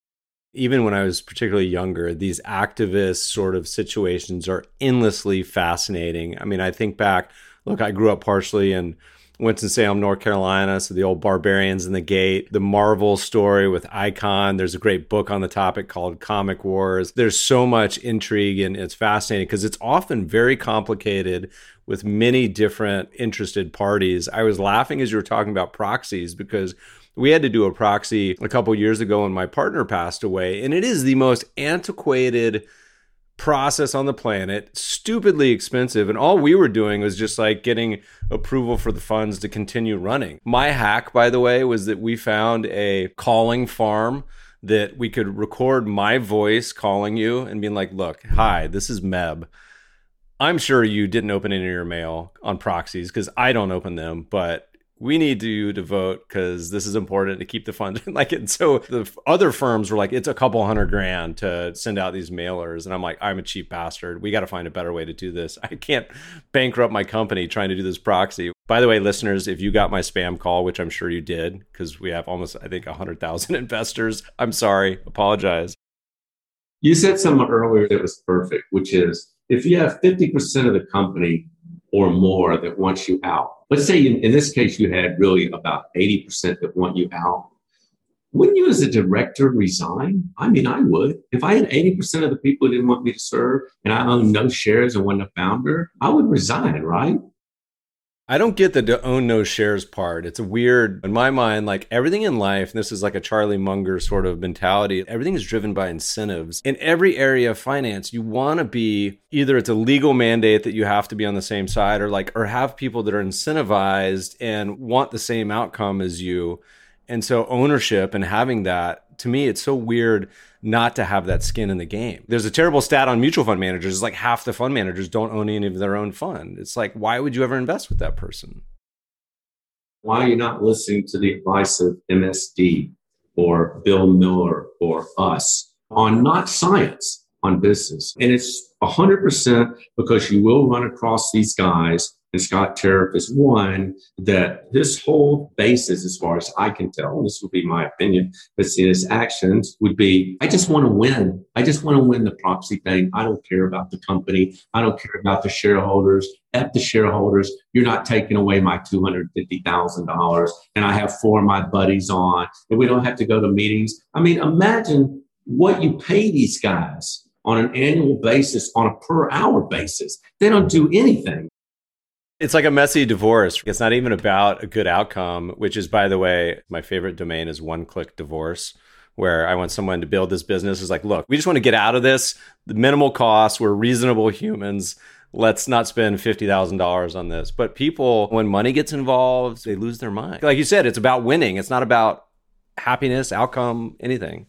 Even when I was particularly younger, these activist sort of situations are endlessly fascinating. I mean, I think back, look, I grew up partially in Winston-Salem, North Carolina, so the old Barbarians in the Gate, the Marvel story with Icon. There's a great book on the topic called Comic Wars. There's so much intrigue and it's fascinating because it's often very complicated with many different interested parties. I was laughing as you were talking about proxies because we had to do a proxy a couple years ago when my partner passed away, and it is the most antiquated process on the planet, stupidly expensive, and all we were doing was just like getting approval for the funds to continue running. My hack, by the way, was that we found a calling farm that we could record my voice calling you and being like, look, hi, this is Meb. I'm sure you didn't open any of your mail on proxies because I don't open them, but we need you to vote because this is important to keep the fund. Like, and so the other firms were like, it's a couple hundred grand to send out these mailers. And I'm like, I'm a cheap bastard. We got to find a better way to do this. I can't bankrupt my company trying to do this proxy. By the way, listeners, if you got my spam call, which I'm sure you did, because we have almost, I think, one hundred thousand investors, I'm sorry, apologize. You said something earlier that was perfect, which is if you have fifty percent of the company or more that wants you out. Let's say in, in this case, you had really about eighty percent that want you out. Wouldn't you as a director resign? I mean, I would. If I had eighty percent of the people who didn't want me to serve and I owned no shares and wasn't a founder, I would resign, right? I don't get the own no shares part. It's a weird, in my mind, like everything in life, and this is like a Charlie Munger sort of mentality, everything is driven by incentives. In every area of finance, you want to be, either it's a legal mandate that you have to be on the same side or like, or have people that are incentivized and want the same outcome as you. And so ownership and having that, to me, it's so weird not to have that skin in the game. There's a terrible stat on mutual fund managers. It's like half the fund managers don't own any of their own fund. It's like, why would you ever invest with that person? Why are you not listening to the advice of M S D or Bill Miller or us on not science, on business. And it's one hundred percent because you will run across these guys, and Scott Tariff is one, that his whole basis, as far as I can tell, and this would be my opinion, but see his actions would be, I just want to win. I just want to win the proxy thing. I don't care about the company. I don't care about the shareholders. F the shareholders. You're not taking away my two hundred fifty thousand dollars. And I have four of my buddies on, and we don't have to go to meetings. I mean, imagine what you pay these guys on an annual basis, on a per hour basis. They don't do anything. It's like a messy divorce. It's not even about a good outcome, which is, by the way, my favorite domain is One Click Divorce, where I want someone to build this business. Is like, look, we just want to get out of this. The minimal costs. We're reasonable humans. Let's not spend fifty thousand dollars on this. But people, when money gets involved, they lose their mind. Like you said, it's about winning. It's not about happiness, outcome, anything.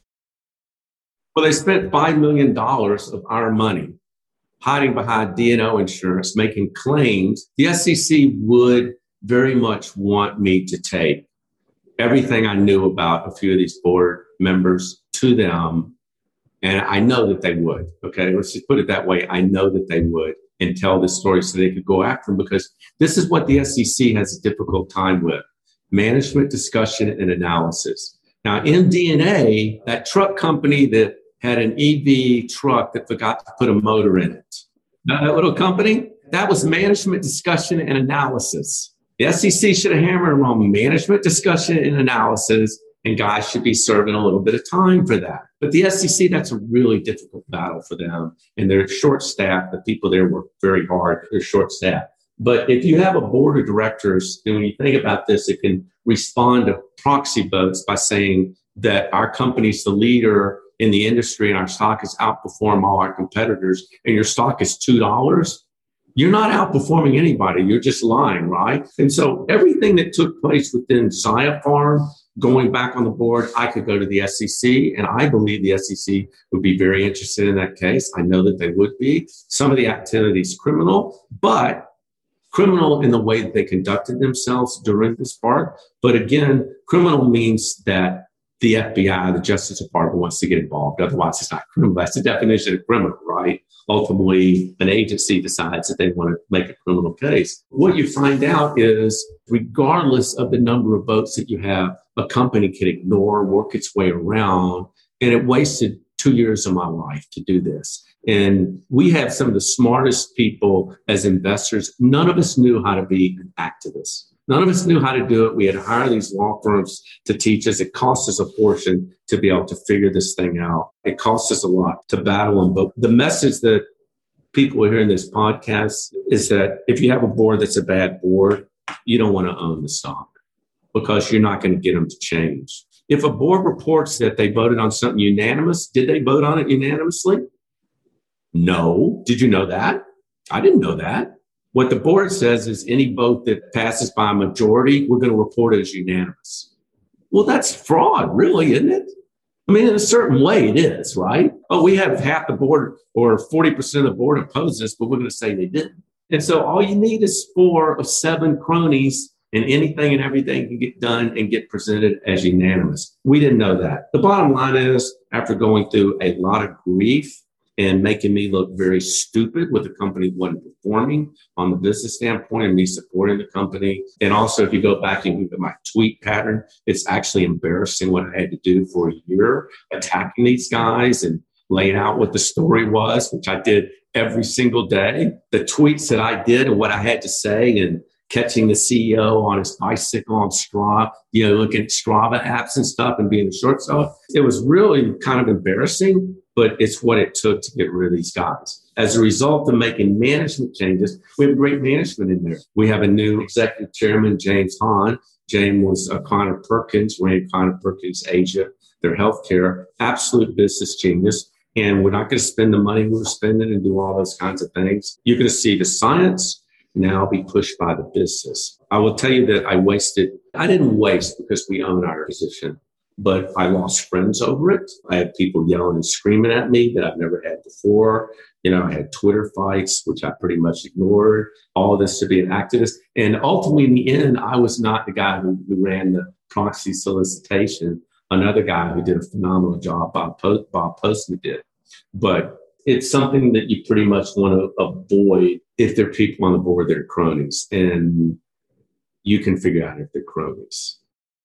Well, they spent five million dollars of our money hiding behind D and O insurance, making claims. The S E C would very much want me to take everything I knew about a few of these board members to them. And I know that they would. Okay, let's just put it that way. I know that they would, and tell this story so they could go after them, because this is what the S E C has a difficult time with: management discussion and analysis. Now, M D and A, that truck company that had an E V truck that forgot to put a motor in it. Now, that little company, that was management discussion and analysis. The S E C should have hammered around management discussion and analysis, and guys should be serving a little bit of time for that. But the S E C, that's a really difficult battle for them. And they're short-staffed. The people there work very hard. They're short-staffed. But if you have a board of directors, and when you think about this, it can respond to proxy votes by saying that our company's the leader in the industry and our stock has outperformed all our competitors, and your stock is two dollars, you're not outperforming anybody. You're just lying, right? And so everything that took place within Cyapharm, going back on the board, I could go to the S E C, and I believe the S E C would be very interested in that case. I know that they would be. Some of the activity is criminal, but criminal in the way that they conducted themselves during this part. But again, criminal means that the F B I, the Justice Department, wants to get involved. Otherwise, it's not criminal. That's the definition of criminal, right? Ultimately, an agency decides that they want to make a criminal case. What you find out is, regardless of the number of votes that you have, a company can ignore, work its way around, and it wasted two years of my life to do this. And we have some of the smartest people as investors. None of us knew how to be an activist. None of us knew how to do it. We had to hire these law firms to teach us. It cost us a fortune to be able to figure this thing out. It costs us a lot to battle them. But the message that people are hearing this podcast is that if you have a board that's a bad board, you don't want to own the stock, because you're not going to get them to change. If a board reports that they voted on something unanimous, did they vote on it unanimously? No. Did you know that? I didn't know that. What the board says is any vote that passes by a majority, we're going to report it as unanimous. Well, that's fraud, really, isn't it? I mean, in a certain way it is, right? Oh, we have half the board or forty percent of the board oppose us, but we're going to say they didn't. And so all you need is four of seven cronies, and anything and everything can get done and get presented as unanimous. We didn't know that. The bottom line is, after going through a lot of grief and making me look very stupid with the company wasn't performing on the business standpoint and me supporting the company. And also, if you go back and look at my tweet pattern, it's actually embarrassing what I had to do for a year, attacking these guys and laying out what the story was, which I did every single day. The tweets that I did and what I had to say, and catching the C E O on his bicycle on Strava, you know, looking at Strava apps and stuff and being a short seller. It was really kind of embarrassing, but it's what it took to get rid of these guys. As a result of making management changes, we have great management in there. We have a new executive chairman, James Hahn. James was uh, Connor Perkins, ran Connor Perkins Asia, their healthcare, absolute business genius. And we're not going to spend the money we're spending and do all those kinds of things. You're going to see the science now be pushed by the business. I will tell you that I wasted, I didn't waste because we own our position, but I lost friends over it. I had people yelling and screaming at me that I've never had before. You know, I had Twitter fights, which I pretty much ignored, all of this to be an activist. And ultimately, in the end, I was not the guy who, who ran the proxy solicitation another guy who did a phenomenal job, Bob, Post, Bob Postman did. But it's something that you pretty much want to avoid if there are people on the board that are cronies, and you can figure out if they're cronies.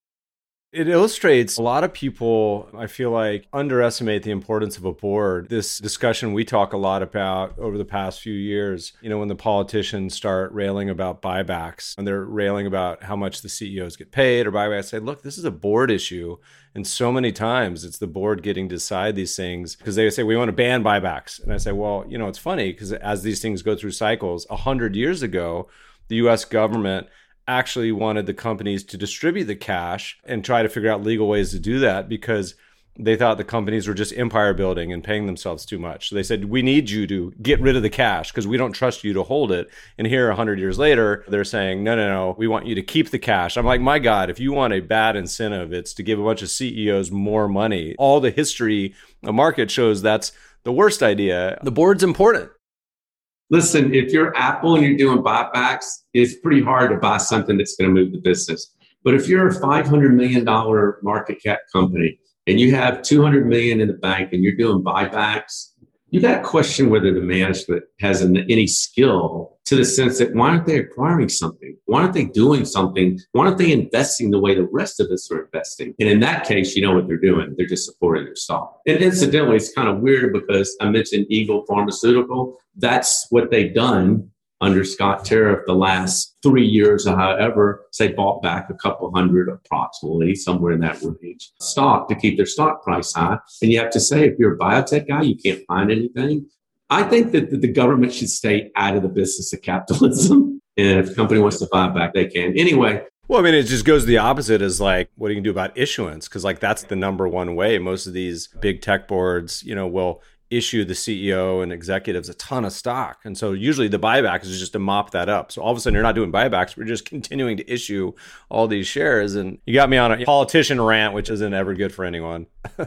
It illustrates a lot of people, I feel like, underestimate the importance of a board. This discussion we talk a lot about over the past few years, you know, when the politicians start railing about buybacks and they're railing about how much the C E Os get paid or buybacks, I say, look, this is a board issue. And so many times it's the board getting to decide these things because they say, we want to ban buybacks. And I say, well, you know, it's funny because as these things go through cycles, a hundred years ago, the U S government actually wanted the companies to distribute the cash and try to figure out legal ways to do that because they thought the companies were just empire building and paying themselves too much. So they said, we need you to get rid of the cash because we don't trust you to hold it. And here, a hundred years later, they're saying, no, no, no, we want you to keep the cash. I'm like, my God, if you want a bad incentive, it's to give a bunch of C E Os more money. All the history of market shows that's the worst idea. The board's important. Listen, if you're Apple and you're doing buybacks, it's pretty hard to buy something that's going to move the business. But if you're a five hundred million dollars market cap company and you have two hundred million dollars in the bank and you're doing buybacks, you got to question whether the management has any skill to the sense that why aren't they acquiring something? Why aren't they doing something? Why aren't they investing the way the rest of us are investing? And in that case, you know what they're doing. They're just supporting their stock. And incidentally, it's kind of weird because I mentioned Eagle Pharmaceutical. That's what they've done under Scott Tariff the last three years or however, say bought back a couple hundred approximately, somewhere in that range, stock to keep their stock price high. And you have to say, if you're a biotech guy, you can't find anything. I think that the government should stay out of the business of capitalism. And if the company wants to buy back, they can. Anyway. Well, I mean, it just goes the opposite is like, what are you going to do about issuance? Because like that's the number one way. Most of these big tech boards, you know, will issue the C E O and executives a ton of stock. And so usually the buyback is just to mop that up. So all of a sudden you're not doing buybacks. We're just continuing to issue all these shares. And you got me on a politician rant, which isn't ever good for anyone.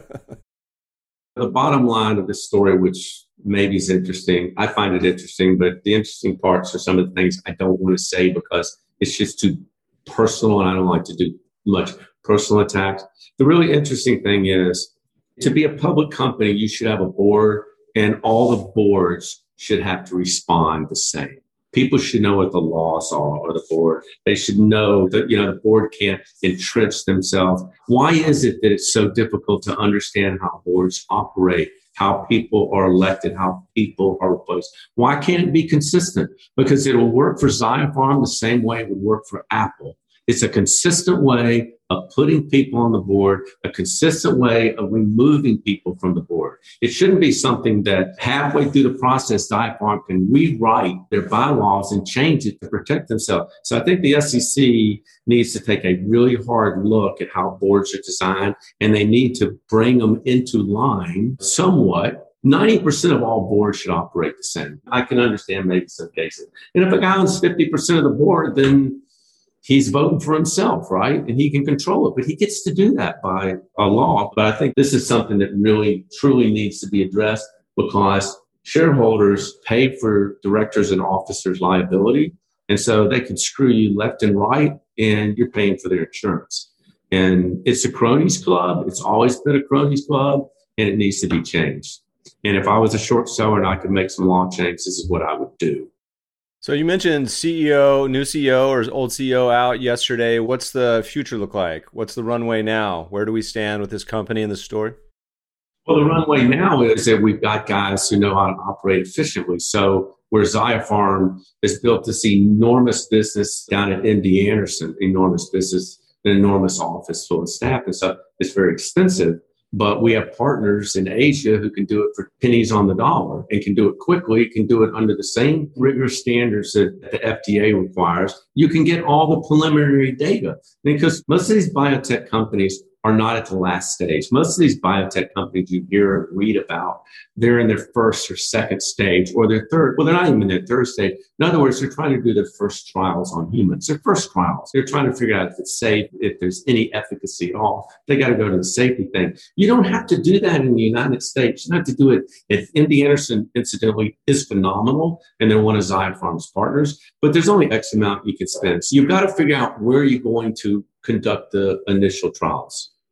The bottom line of this story, which maybe is interesting, I find it interesting, but the interesting parts are some of the things I don't want to say because it's just too personal and I don't like to do much personal attacks. The really interesting thing is to be a public company, you should have a board and all the boards should have to respond the same. People should know what the laws are of the board. They should know that, you know, the board can't entrench themselves. Why is it that it's so difficult to understand how boards operate, how people are elected, how people are replaced? Why can't it be consistent? Because it will work for Zyopharm the same way it would work for Apple. It's a consistent way of putting people on the board, a consistent way of removing people from the board. It shouldn't be something that halfway through the process, Zyopharm can rewrite their bylaws and change it to protect themselves. So I think the S E C needs to take a really hard look at how boards are designed, and they need to bring them into line somewhat. ninety percent of all boards should operate the same. I can understand maybe some cases. And if a guy owns fifty percent of the board, then he's voting for himself, right? And he can control it, but he gets to do that by a law. But I think this is something that really, truly needs to be addressed because shareholders pay for directors and officers' liability. And so they can screw you left and right, and you're paying for their insurance. And it's a cronies club. It's always been a cronies club, and it needs to be changed. And if I was a short seller and I could make some law changes, this is what I would do. So you mentioned C E O, new C E O or old C E O out yesterday. What's the future look like? What's the runway now? Where do we stand with this company and the story? Well, the runway now is that we've got guys who know how to operate efficiently. So where Zyopharm has built this enormous business down at M D Anderson, enormous business, an enormous office full of staff and stuff, it's very expensive. But we have partners in Asia who can do it for pennies on the dollar and can do it quickly, can do it under the same rigorous standards that the F D A requires. You can get all the preliminary data because most of these biotech companies are not at the last stage. Most of these biotech companies you hear and read about, they're in their first or second stage or their third. Well, they're not even in their third stage. In other words, they're trying to do their first trials on humans. Their first trials. They're trying to figure out if it's safe, if there's any efficacy at all. They got to go to the safety thing. You don't have to do that in the United States. You don't have to do it. If M D Anderson, incidentally, is phenomenal and they're one of Zyopharm's partners, but there's only X amount you can spend. So you've got to figure out where you're going to conduct the initial trials.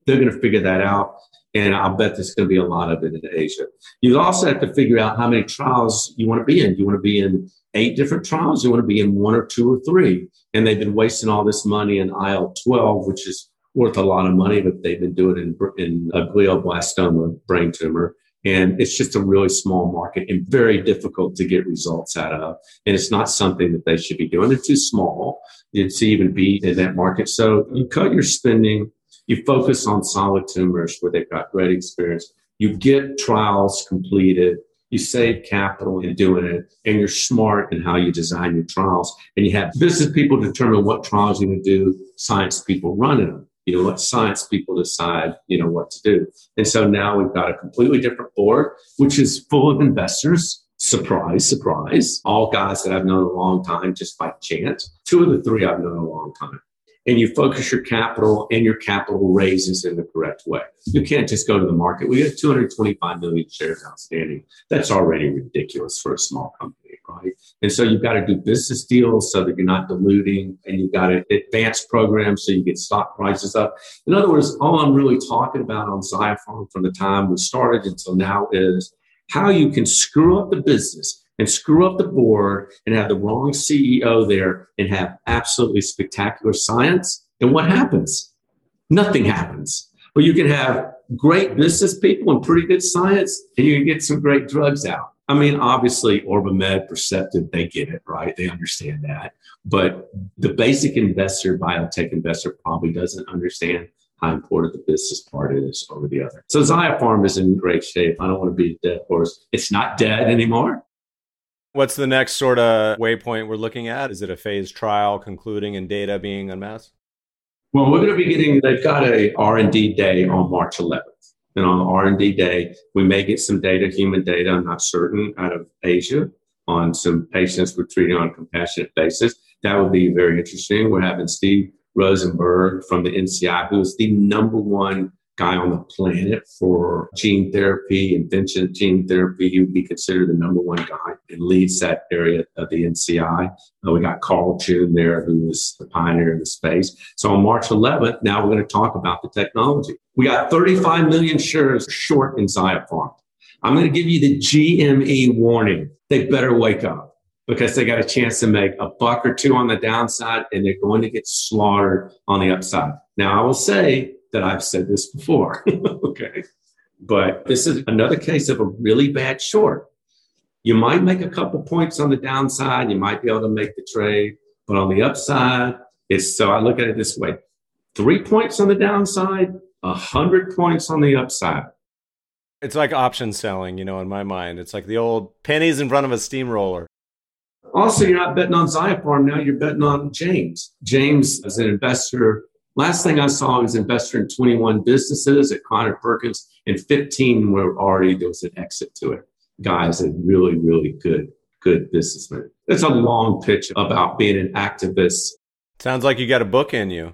They're going to figure that out. And I'll bet there's going to be a lot of it in Asia. You also have to figure out how many trials you want to be in. You want to be in eight different trials. You want to be in one or two or three. And they've been wasting all this money in I L twelve, which is worth a lot of money, but they've been doing it in, in a glioblastoma brain tumor. And it's just a really small market and very difficult to get results out of. And it's not something that they should be doing. They're too small to even be in that market. So you cut your spending. You focus on solid tumors where they've got great experience. You get trials completed. You save capital in doing it. And you're smart in how you design your trials. And you have business people determine what trials you're going to do. Science people running them. You know, let science people decide, you know, what to do. And so now we've got a completely different board, which is full of investors. Surprise, surprise. All guys that I've known a long time just by chance. Two of the three I've known a long time. And you focus your capital and your capital raises in the correct way. You can't just go to the market. We have two hundred twenty-five million shares outstanding. That's already ridiculous for a small company, right? And so you've got to do business deals so that you're not diluting, and you've got to advance programs so you get stock prices up. In other words, all I'm really talking about on Xiapharm from the time we started until now is how you can screw up the business and screw up the board and have the wrong C E O there and have absolutely spectacular science. And what happens? Nothing happens. But you can have great business people and pretty good science, and you can get some great drugs out. I mean, obviously, OrbiMed, Perceptive, they get it, right? They understand that. But the basic investor, biotech investor, probably doesn't understand how important the business part is over the other. So Xiapharm is in great shape. I don't want to be a dead horse. It's not dead anymore. What's the next sort of waypoint we're looking at? Is it a phase trial concluding and data being unmasked? Well, we're going to be getting, they've got a R and D day on March eleventh. And on the R and D day, we may get some data, human data, I'm not certain, out of Asia on some patients we're treating on a compassionate basis. That would be very interesting. We're having Steve Rosenberg from the N C I, who's the number one guy on the planet for gene therapy, invention of gene therapy. He would be considered the number one guy and leads that area of the N C I. Uh, we got Carl June there, who was the pioneer in the space. So on March eleventh, now we're going to talk about the technology. We got thirty-five million shares short in Xiapharm. I'm going to give you the G M E warning. They better wake up because they got a chance to make a buck or two on the downside, and they're going to get slaughtered on the upside. Now, I will say that I've said this before, okay? But this is another case of a really bad short. You might make a couple points on the downside. You might be able to make the trade. But on the upside, it's so I look at it this way. Three points on the downside, a hundred points on the upside. It's like option selling, you know, in my mind. It's like the old pennies in front of a steamroller. Also, you're not betting on Xiapharm now. You're betting on James. James is an investor. Last thing I saw, he was an investor in twenty-one businesses at Connor Perkins, and fifteen were already, there was an exit to it. Guys, a really, really good, good businessman. It's a long pitch about being an activist. Sounds like you got a book in you.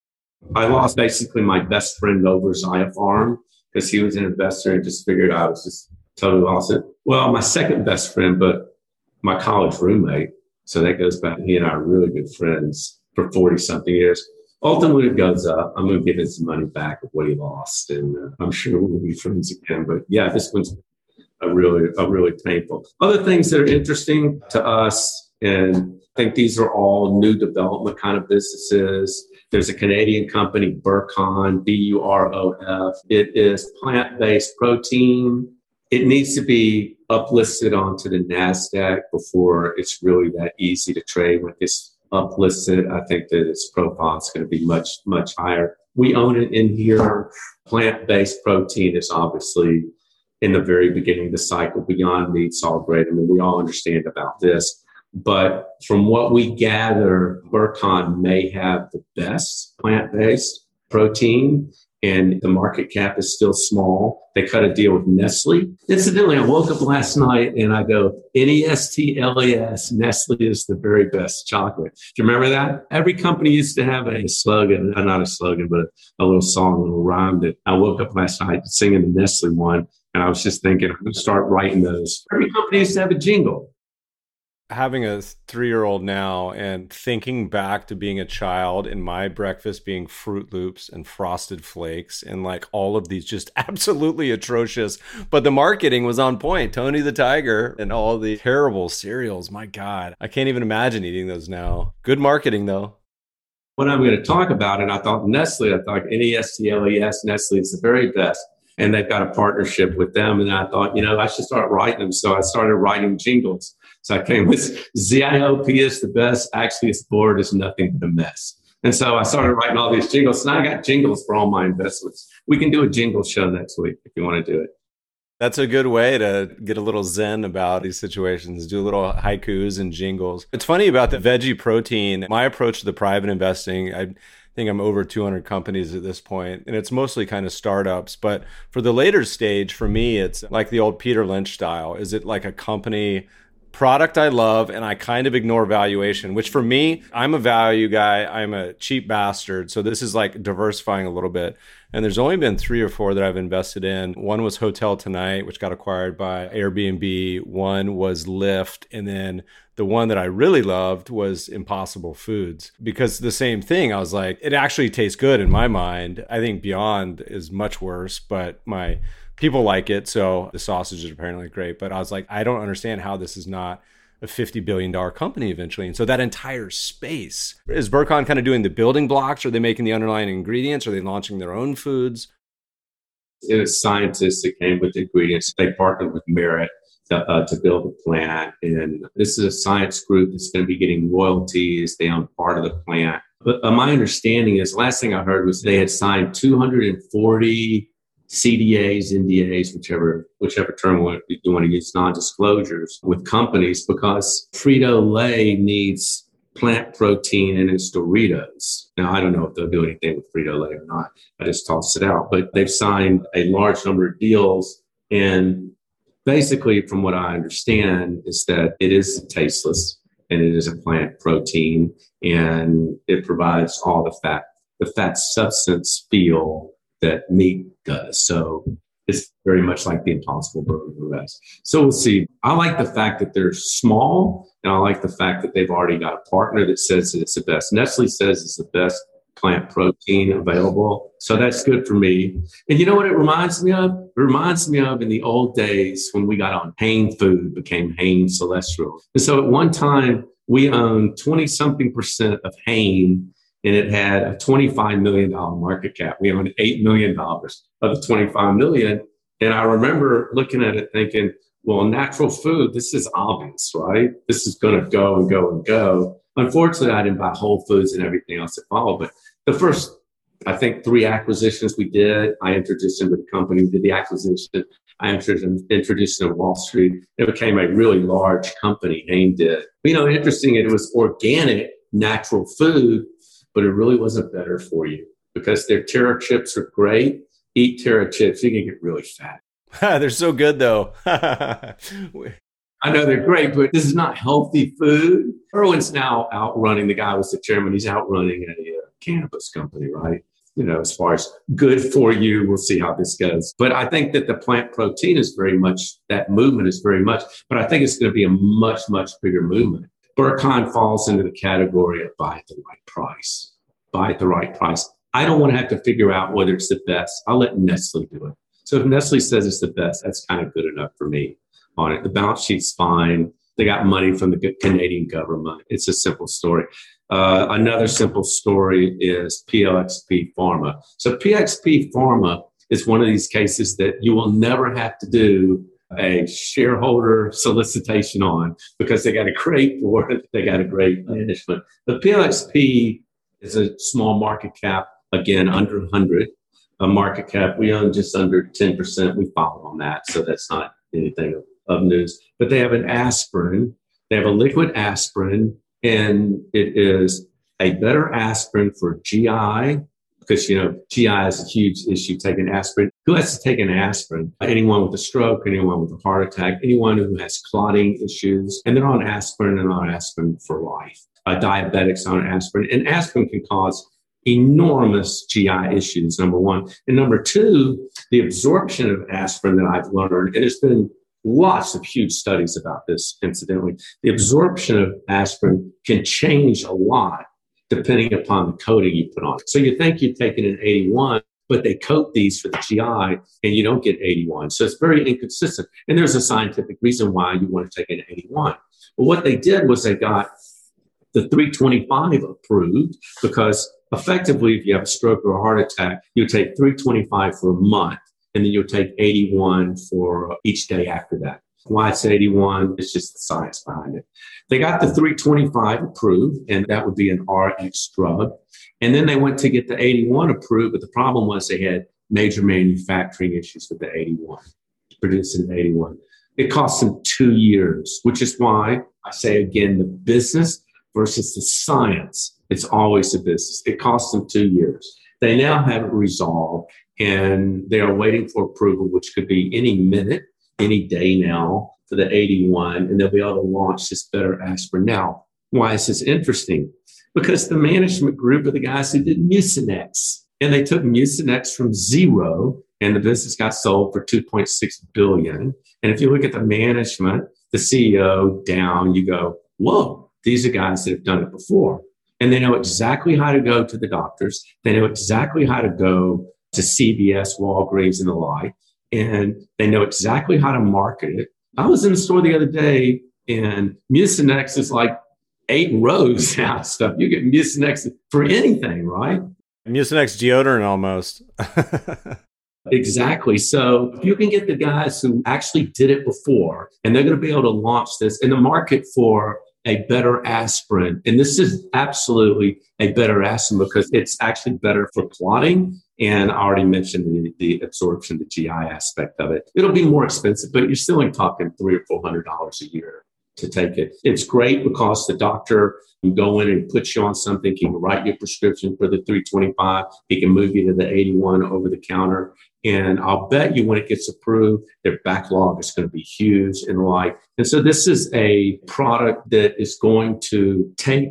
I lost basically my best friend over Xiapharm because he was an investor and just figured I was just totally lost it. Well, my second best friend, but my college roommate. So that goes back. He and I are really good friends for forty something years. Ultimately, it goes up. I'm going to give him some money back of what he lost, and uh, I'm sure we'll be friends again. But yeah, this one's a really, a really painful. Other things that are interesting to us, and I think these are all new development kind of businesses. There's a Canadian company, Burcon, B U R O F. It is plant-based protein. It needs to be uplisted onto the NASDAQ before it's really that easy to trade. When it's uplisted, I think that its profile is going to be much, much higher. We own it in here. Plant-based protein is obviously in the very beginning of the cycle. Beyond Meat's all great. I mean, we all understand about this. But from what we gather, Burcon may have the best plant-based protein, and the market cap is still small. They cut a deal with Nestle. Incidentally, I woke up last night and I go, N E S T L E S, Nestle is the very best chocolate. Do you remember that? Every company used to have a slogan, not a slogan, but a little song, a little rhyme that I woke up last night singing the Nestle one. And I was just thinking, I'm going to start writing those. Every company used to have a jingle. having a three-year-old now and thinking back to being a child and my breakfast being Fruit Loops and Frosted Flakes and like all of these just absolutely atrocious, but the marketing was on point. Tony the Tiger and all the terrible cereals. My God, I can't even imagine eating those now. Good marketing though. When I'm going to talk about it, I thought Nestle, I thought N E S T L E S, Nestle is the very best. And they've got a partnership with them. And I thought, you know, I should start writing them. So I started writing jingles. So I came with Z I O P is the best. Actually, its board is nothing but a mess. And so I started writing all these jingles. Now I got jingles for all my investments. We can do a jingle show next week if you want to do it. That's a good way to get a little zen about these situations, do little haikus and jingles. It's funny about the veggie protein. My approach to the private investing, I think I'm over two hundred companies at this point, and it's mostly kind of startups. But for the later stage, for me, it's like the old Peter Lynch style. Is it like a company product I love and I kind of ignore valuation, which for me, I'm a value guy. I'm a cheap bastard. So this is like diversifying a little bit. And there's only been three or four that I've invested in. One was Hotel Tonight, which got acquired by Airbnb. One was Lyft. And then the one that I really loved was Impossible Foods, because the same thing, I was like, it actually tastes good in my mind. I think Beyond is much worse, but my people like it. So the sausage is apparently great. But I was like, I don't understand how this is not a fifty billion dollars company eventually. And so that entire space, is Burcon kind of doing the building blocks? Are they making the underlying ingredients? Are they launching their own foods? It was scientists that came with the ingredients. They partnered with Merit to, uh, to build the plant. And this is a science group that's going to be getting royalties. They own part of the plant. But uh, my understanding is, last thing I heard was they had signed two hundred forty C D As, N D As, whichever whichever term you want to use, non-disclosures with companies, because Frito-Lay needs plant protein in its Doritos. Now, I don't know if they'll do anything with Frito-Lay or not. I just tossed it out. But they've signed a large number of deals. And basically, from what I understand, is that it is tasteless and it is a plant protein, and it provides all the fat, the fat substance feel that meat does. So it's very much like the Impossible Burger the rest. So we'll see. I like the fact that they're small, and I like the fact that they've already got a partner that says that it's the best. Nestle says it's the best plant protein available. So that's good for me. And you know what it reminds me of? It reminds me of in the old days when we got on Hain Food, became Hain Celestial. And so at one time, we owned twenty something percent of Hain, and it had a twenty-five million dollars market cap. We owned eight million dollars of the twenty-five million dollars. And I remember looking at it thinking, well, natural food, this is obvious, right? This is going to go and go and go. Unfortunately, I didn't buy Whole Foods and everything else that followed. But the first, I think, three acquisitions we did, I introduced them to the company, did the acquisition. I introduced, introduced them to Wall Street. It became a really large company, Hain did. You know, interesting, it was organic, natural food, but it really wasn't better for you because their Terra chips are great. Eat Terra chips, you can get really fat. They're so good, though. I know they're great, but this is not healthy food. Irwin's now outrunning, the guy was the chairman, he's outrunning a, a cannabis company, right? You know, as far as good for you, we'll see how this goes. But I think that the plant protein is very much, that movement is very much, but I think it's going to be a much, much bigger movement. Burcon falls into the category of buy at the right price. Buy at the right price. I don't want to have to figure out whether it's the best. I'll let Nestle do it. So if Nestle says it's the best, that's kind of good enough for me on it. The balance sheet's fine. They got money from the Canadian government. It's a simple story. Uh, another simple story is P L X P Pharma. So P X P Pharma is one of these cases that you will never have to do a shareholder solicitation on because they got a great board, they got a great management. But P L X P is a small market cap, again, under one hundred. A market cap, we own just under ten percent. We follow on that, so that's not anything of, of news. But they have an aspirin. They have a liquid aspirin, and it is a better aspirin for G I, because, you know, G I is a huge issue, taking aspirin. Who has to take an aspirin? Anyone with a stroke, anyone with a heart attack, anyone who has clotting issues, and they're on aspirin and on aspirin for life. Uh, diabetics on aspirin. And aspirin can cause enormous G I issues, number one. And number two, the absorption of aspirin that I've learned, and it's been lots of huge studies about this, incidentally. The absorption of aspirin can change a lot depending upon the coating you put on it. So you think you're taking an eighty-one, but they coat these for the G I and you don't get eighty-one. So it's very inconsistent. And there's a scientific reason why you want to take an eighty-one. But what they did was they got the three twenty-five approved because effectively, if you have a stroke or a heart attack, you take three twenty-five for a month, and then you'll take eighty-one for each day after that. Why it's eighty-one, it's just the science behind it. They got the three twenty-five approved, and that would be an R X drug. And then they went to get the eighty-one approved, but the problem was they had major manufacturing issues with the eighty-one, producing eighty-one. It cost them two years, which is why I say again, the business versus the science. It's always a business. It cost them two years. They now have it resolved, and they are waiting for approval, which could be any minute, any day now for the eighty-one, and they'll be able to launch this better aspirin. Now, why is this interesting? Because the management group are the guys who did Mucinex, and they took Mucinex from zero, and the business got sold for two point six billion dollars. And if you look at the management, the C E O down, you go, whoa, these are guys that have done it before. And they know exactly how to go to the doctors. They know exactly how to go to C V S, Walgreens, and the like. And they know exactly how to market it. I was in the store the other day, and Mucinex is like eight rows now stuff. You get Mucinex for anything, right? Mucinex deodorant almost. Exactly. So if you can get the guys who actually did it before, and they're going to be able to launch this in the market for a better aspirin. And this is absolutely a better aspirin because it's actually better for clotting. And I already mentioned the, the absorption, the G I aspect of it. It'll be more expensive, but you're still only talking three or four hundred dollars a year to take it. It's great because the doctor can go in and put you on something. He can write you a prescription for the three twenty-five. He can move you to the eighty-one over the counter. And I'll bet you when it gets approved, their backlog is going to be huge and like. And so this is a product that is going to take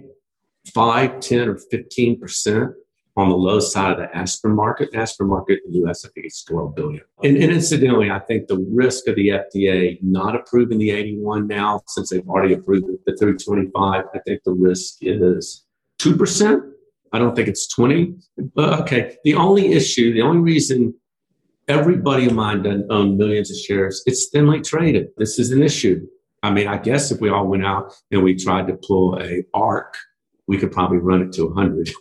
five, ten, or fifteen percent on the low side of the aspirin market. Aspirin market in the U S, I think it's twelve billion dollars. And, and incidentally, I think the risk of the F D A not approving the eighty-one now, since they've already approved the three twenty-five, I think the risk is two percent. I don't think it's twenty. But okay, the only issue, the only reason everybody of mine doesn't own millions of shares, it's thinly traded. This is an issue. I mean, I guess if we all went out and we tried to pull a ARK, we could probably run it to one hundred.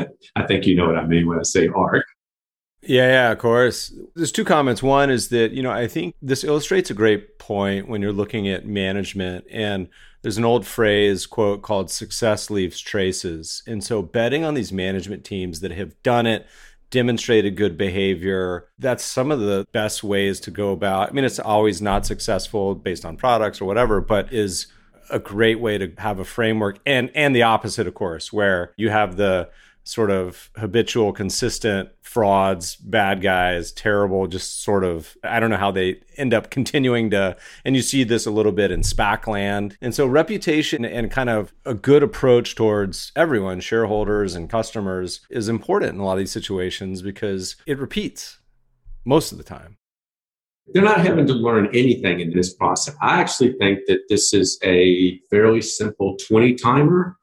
I think you know what I mean when I say ARK. Yeah, yeah, of course. There's two comments. One is that, you know, I think this illustrates a great point when you're looking at management. And there's an old phrase, quote, called success leaves traces. And so betting on these management teams that have done it, demonstrated good behavior, that's some of the best ways to go about. I mean, it's always not successful based on products or whatever, but is a great way to have a framework. And and the opposite, of course, where you have the sort of habitual, consistent frauds, bad guys, terrible, just sort of, I don't know how they end up continuing to, and you see this a little bit in SPAC land. And so reputation and kind of a good approach towards everyone, shareholders and customers, is important in a lot of these situations because it repeats most of the time. They're not having to learn anything in this process. I actually think that this is a fairly simple twenty timer.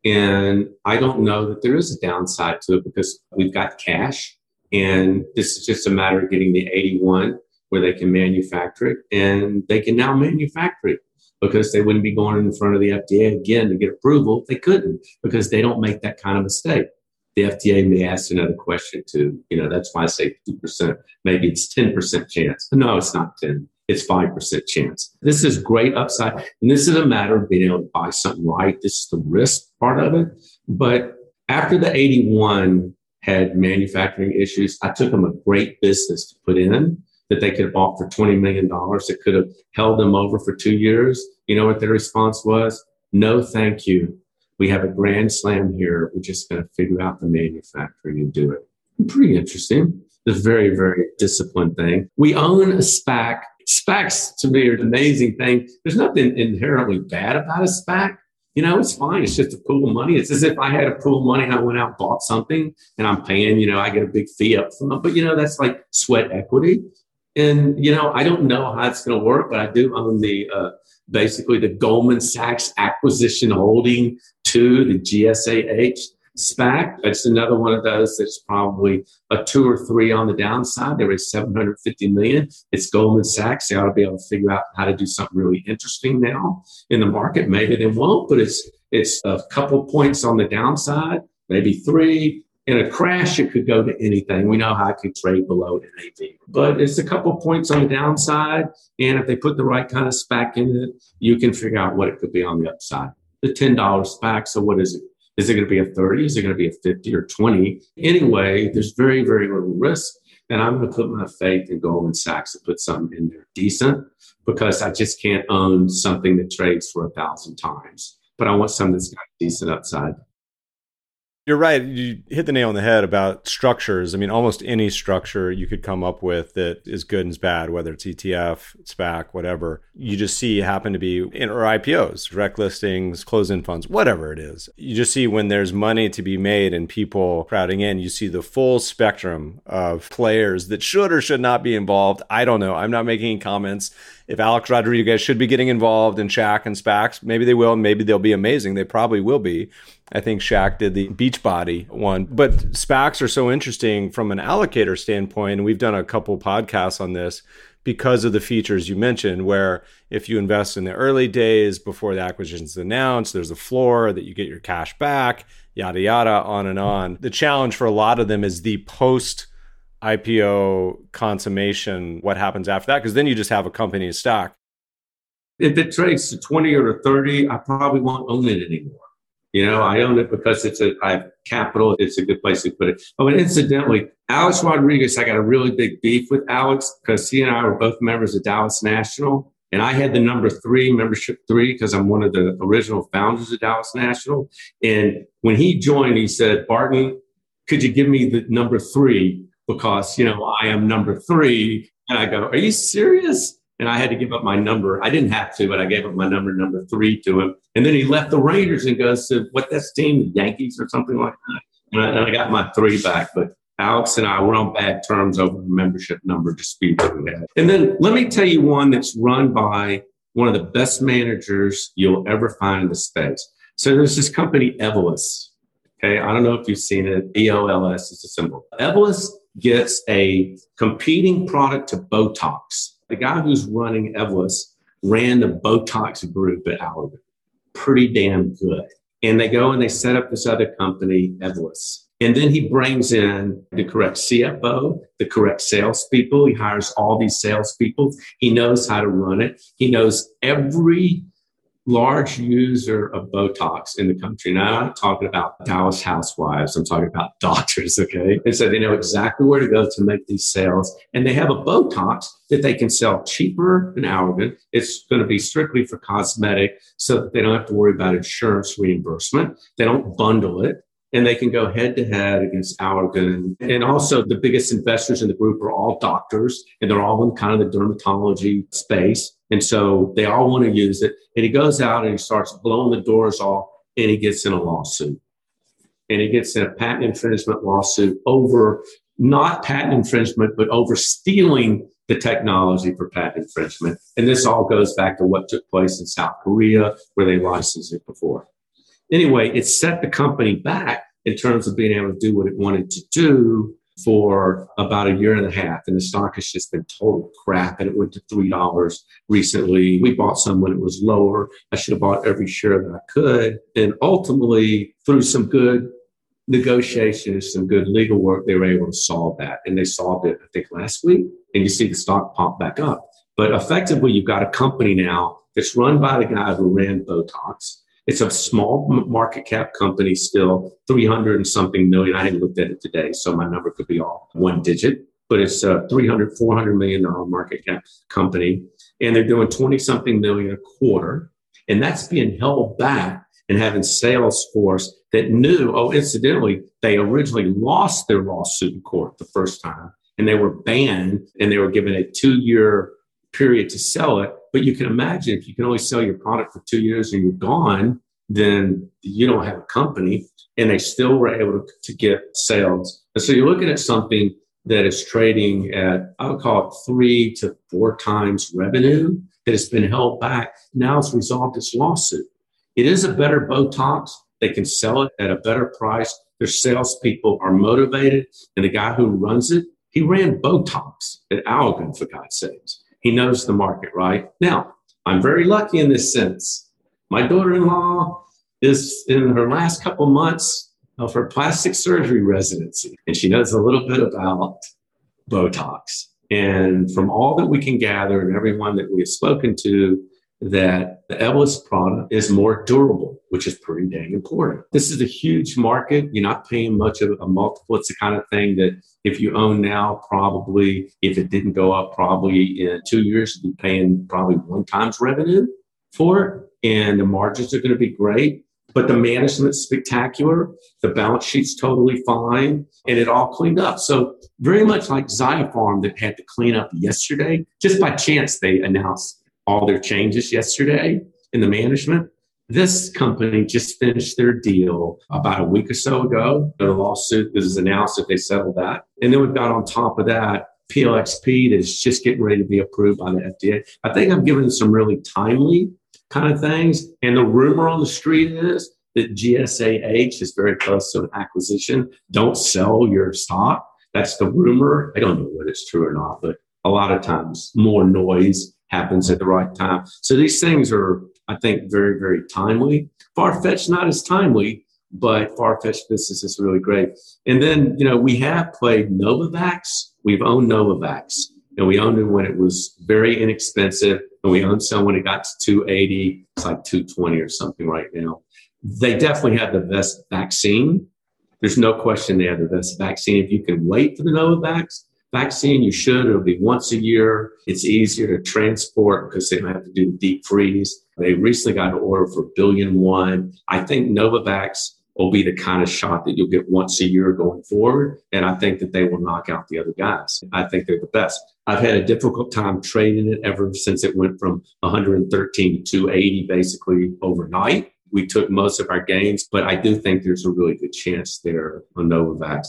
And I don't know that there is a downside to it because we've got cash. And this is just a matter of getting the eighty-one where they can manufacture it. And they can now manufacture it because they wouldn't be going in front of the F D A again to get approval. They couldn't because they don't make that kind of mistake. The F D A may ask another question too. You know, that's why I say two percent. Maybe it's ten percent chance. No, it's not ten. It's five percent chance. This is great upside. And this is a matter of being able to buy something right. This is the risk part of it. But after the eighty-one had manufacturing issues, I took them a great business to put in that they could have bought for twenty million dollars. It could have held them over for two years. You know what their response was? No, thank you. We have a grand slam here. We're just going to figure out the manufacturing and do it. Pretty interesting. It's a very, very disciplined thing. We own a SPAC. SPACs, to me, are an amazing thing. There's nothing inherently bad about a SPAC. You know, it's fine. It's just a pool of money. It's as if I had a pool of money and I went out and bought something and I'm paying, you know, I get a big fee up front. But, you know, that's like sweat equity. And, you know, I don't know how it's going to work, but I do own the, uh, basically the Goldman Sachs Acquisition Holding two, the G S A H SPAC. It's another one of those that's probably a two or three on the downside. There is seven hundred fifty million. It's Goldman Sachs. They ought to be able to figure out how to do something really interesting now in the market. Maybe they won't, but it's, it's a couple points on the downside, maybe three. In a crash, it could go to anything. We know how it could trade below N A V. But it's a couple points on the downside. And if they put the right kind of SPAC in it, you can figure out what it could be on the upside. The ten dollars SPAC, so what is it? Is it going to be a thirty? Is it going to be a fifty or twenty? Anyway, there's very, very little risk. And I'm going to put my faith in Goldman Sachs to put something in there decent, because I just can't own something that trades for a thousand times. But I want something that's got decent upside. You're right. You hit the nail on the head about structures. I mean, almost any structure you could come up with that is good and is bad, whether it's E T F, SPAC, whatever. You just see happen to be in or I P Os, direct listings, closed-end funds, whatever it is. You just see when there's money to be made and people crowding in, you see the full spectrum of players that should or should not be involved. I don't know. I'm not making any comments. If Alex Rodriguez should be getting involved in Shaq and SPACs, maybe they will. Maybe they'll be amazing. They probably will be. I think Shaq did the Beachbody one. But SPACs are so interesting from an allocator standpoint. And we've done a couple podcasts on this because of the features you mentioned, where if you invest in the early days before the acquisition is announced, there's a floor that you get your cash back, yada, yada, on and on. The challenge for a lot of them is the post I P O consummation, what happens after that? Because then you just have a company stock. If it trades to twenty or to thirty, I probably won't own it anymore. You know, I own it because it's a, I have capital. It's a good place to put it. Oh, and incidentally, Alex Rodriguez, I got a really big beef with Alex because he and I were both members of Dallas National. And I had the number three, membership three, because I'm one of the original founders of Dallas National. And when he joined, he said, Barton, could you give me the number three? Because, you know, I am number three. And I go, are you serious? And I had to give up my number. I didn't have to, but I gave up my number, number three to him. And then he left the Rangers and goes to, what, that's team, the Yankees or something like that. And I, and I got my three back. But Alex and I were on bad terms over the membership number dispute that we had. And then let me tell you one that's run by one of the best managers you'll ever find in the space. So there's this company, Evolus. Okay, I don't know if you've seen it. E O L S is a symbol. Evolus gets a competing product to Botox. The guy who's running Evolus ran the Botox group at Allergan. Pretty damn good. And they go and they set up this other company, Evolus. And then he brings in the correct C F O, the correct salespeople. He hires all these salespeople. He knows how to run it. He knows every large user of Botox in the country. Now, I'm not talking about Dallas housewives. I'm talking about doctors, okay? And so they know exactly where to go to make these sales. And they have a Botox that they can sell cheaper than Allergan. It's going to be strictly for cosmetic so that they don't have to worry about insurance reimbursement. They don't bundle it. And they can go head to head against Allergan. And also the biggest investors in the group are all doctors, and they're all in kind of the dermatology space. And so they all want to use it. And he goes out and he starts blowing the doors off, and he gets in a lawsuit. And he gets in a patent infringement lawsuit over not patent infringement, but over stealing the technology for patent infringement. And this all goes back to what took place in South Korea, where they licensed it before. Anyway, it set the company back in terms of being able to do what it wanted to do for about a year and a half. And the stock has just been total crap. And it went to three dollars recently. We bought some when it was lower. I should have bought every share that I could. And ultimately, through some good negotiations, some good legal work, they were able to solve that. And they solved it, I think, last week. And you see the stock pop back up. But effectively, you've got a company now that's run by the guy who ran Botox. It's a small market cap company still, three hundred and something million. I hadn't looked at it today, so my number could be off one digit, but it's a three hundred, four hundred million dollars market cap company. And they're doing twenty something million a quarter. And that's being held back and having sales force that knew, oh, incidentally, they originally lost their lawsuit in court the first time, and they were banned, and they were given a two year period to sell it. But you can imagine if you can only sell your product for two years and you're gone, then you don't have a company. And they still were able to, to get sales. And so you're looking at something that is trading at, I would call it three to four times revenue that has been held back. Now it's resolved its lawsuit. It is a better Botox. They can sell it at a better price. Their salespeople are motivated. And the guy who runs it, he ran Botox at Allergan, for God's sakes. He knows the market, right? Now, I'm very lucky in this sense. My daughter-in-law is in her last couple months of her plastic surgery residency, and she knows a little bit about Botox. And from all that we can gather and everyone that we have spoken to, that the Evolus product is more durable, which is pretty dang important. This is a huge market. You're not paying much of a multiple. It's the kind of thing that if you own now, probably, if it didn't go up, probably in two years, you'd be paying probably one times revenue for it. And the margins are going to be great. But the management's spectacular. The balance sheet's totally fine. And it all cleaned up. So very much like Zyopharm that had to clean up yesterday, just by chance, they announced all their changes yesterday in the management. This company just finished their deal about a week or so ago. The lawsuit was announced that they settled that. And then we've got on top of that, P L X P that is just getting ready to be approved by the F D A. I think I'm giving some really timely kind of things. And the rumor on the street is that G S A H is very close to an acquisition. Don't sell your stock. That's the rumor. I don't know whether it's true or not, but a lot of times more noise happens at the right time. So these things are, I think, very, very timely. Farfetch, not as timely, but Farfetch business is really great. And then, you know, we have played Novavax. We've owned Novavax, and we owned it when it was very inexpensive, and we owned some when it got to two eighty. It's like two twenty or something right now. They definitely have the best vaccine. There's no question they have the best vaccine. If you can wait for the Novavax vaccine, you should. It'll be once a year. It's easier to transport because they don't have to do the deep freeze. They recently got an order for a billion one. I think Novavax will be the kind of shot that you'll get once a year going forward. And I think that they will knock out the other guys. I think they're the best. I've had a difficult time trading it ever since it went from one hundred thirteen to two eighty basically overnight. We took most of our gains, but I do think there's a really good chance there on Novavax.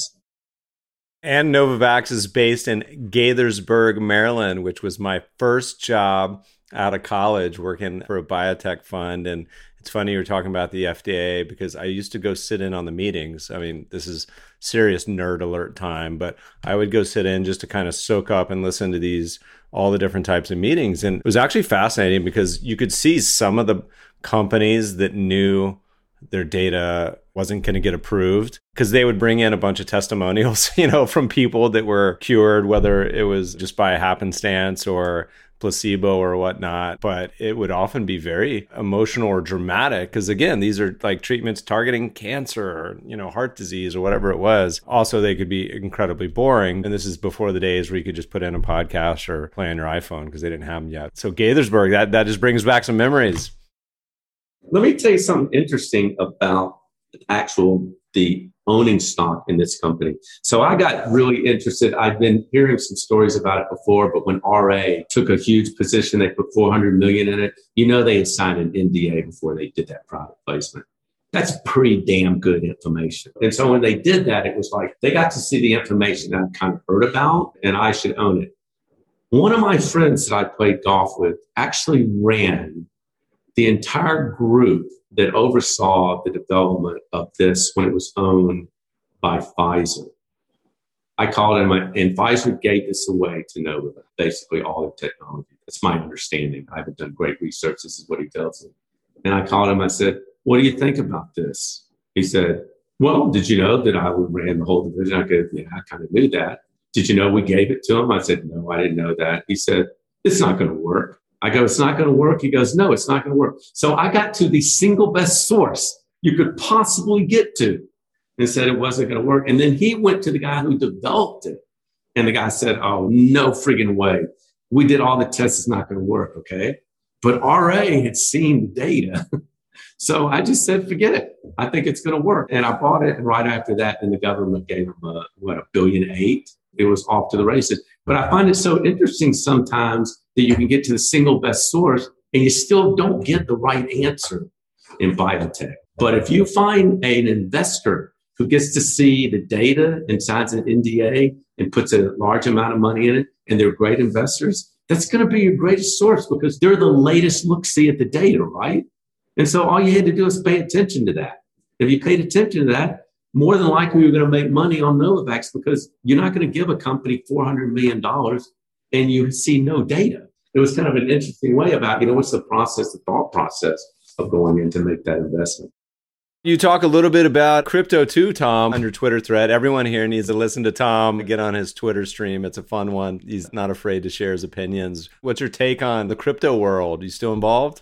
And Novavax is based in Gaithersburg, Maryland, which was my first job out of college working for a biotech fund. And it's funny you're talking about the F D A because I used to go sit in on the meetings. I mean, this is serious nerd alert time, but I would go sit in just to kind of soak up and listen to these, all the different types of meetings. And it was actually fascinating because you could see some of the companies that knew their data wasn't going to get approved because they would bring in a bunch of testimonials, you know, from people that were cured, whether it was just by a happenstance or placebo or whatnot. But it would often be very emotional or dramatic because, again, these are like treatments targeting cancer or, you know, heart disease or whatever it was. Also, they could be incredibly boring. And this is before the days where you could just put in a podcast or play on your iPhone because they didn't have them yet. So Gaithersburg, that, that just brings back some memories. Let me tell you something interesting about actual the owning stock in this company. So I got really interested. I've been hearing some stories about it before, but when R A took a huge position, they put four hundred million dollars in it. You know, they had signed an N D A before they did that private placement. That's pretty damn good information. And so when they did that, it was like they got to see the information that I kind of heard about, and I should own it. One of my friends that I played golf with actually ran the entire group that oversaw the development of this when it was owned by Pfizer. I called him, and Pfizer gave this away to Novavax, basically all the technology. That's my understanding. I haven't done great research. This is what he tells me. And I called him, I said, what do you think about this? He said, well, did you know that I ran the whole division? I go, yeah, I kind of knew that. Did you know we gave it to him? I said, no, I didn't know that. He said, it's not going to work. I go, it's not going to work. He goes, no, it's not going to work. So I got to the single best source you could possibly get to and said it wasn't going to work. And then he went to the guy who developed it. And the guy said, oh, no friggin' way. We did all the tests. It's not going to work. Okay. But R A had seen the data. So I just said, forget it. I think it's going to work. And I bought it. And right after that, then the government gave him a, what, a billion eight. It was off to the races. But I find it so interesting sometimes that you can get to the single best source and you still don't get the right answer in biotech. But if you find an investor who gets to see the data and signs an N D A and puts a large amount of money in it, and they're great investors, that's going to be your greatest source because they're the latest look-see at the data, right? And so all you had to do is pay attention to that. If you paid attention to that, more than likely you're going to make money on Novavax because you're not going to give a company four hundred million dollars and you see no data. It was kind of an interesting way about, you know, what's the process, the thought process of going in to make that investment. You talk a little bit about crypto too, Tom, on your Twitter thread. Everyone here needs to listen to Tom, get on his Twitter stream. It's a fun one. He's not afraid to share his opinions. What's your take on the crypto world? Are you still involved?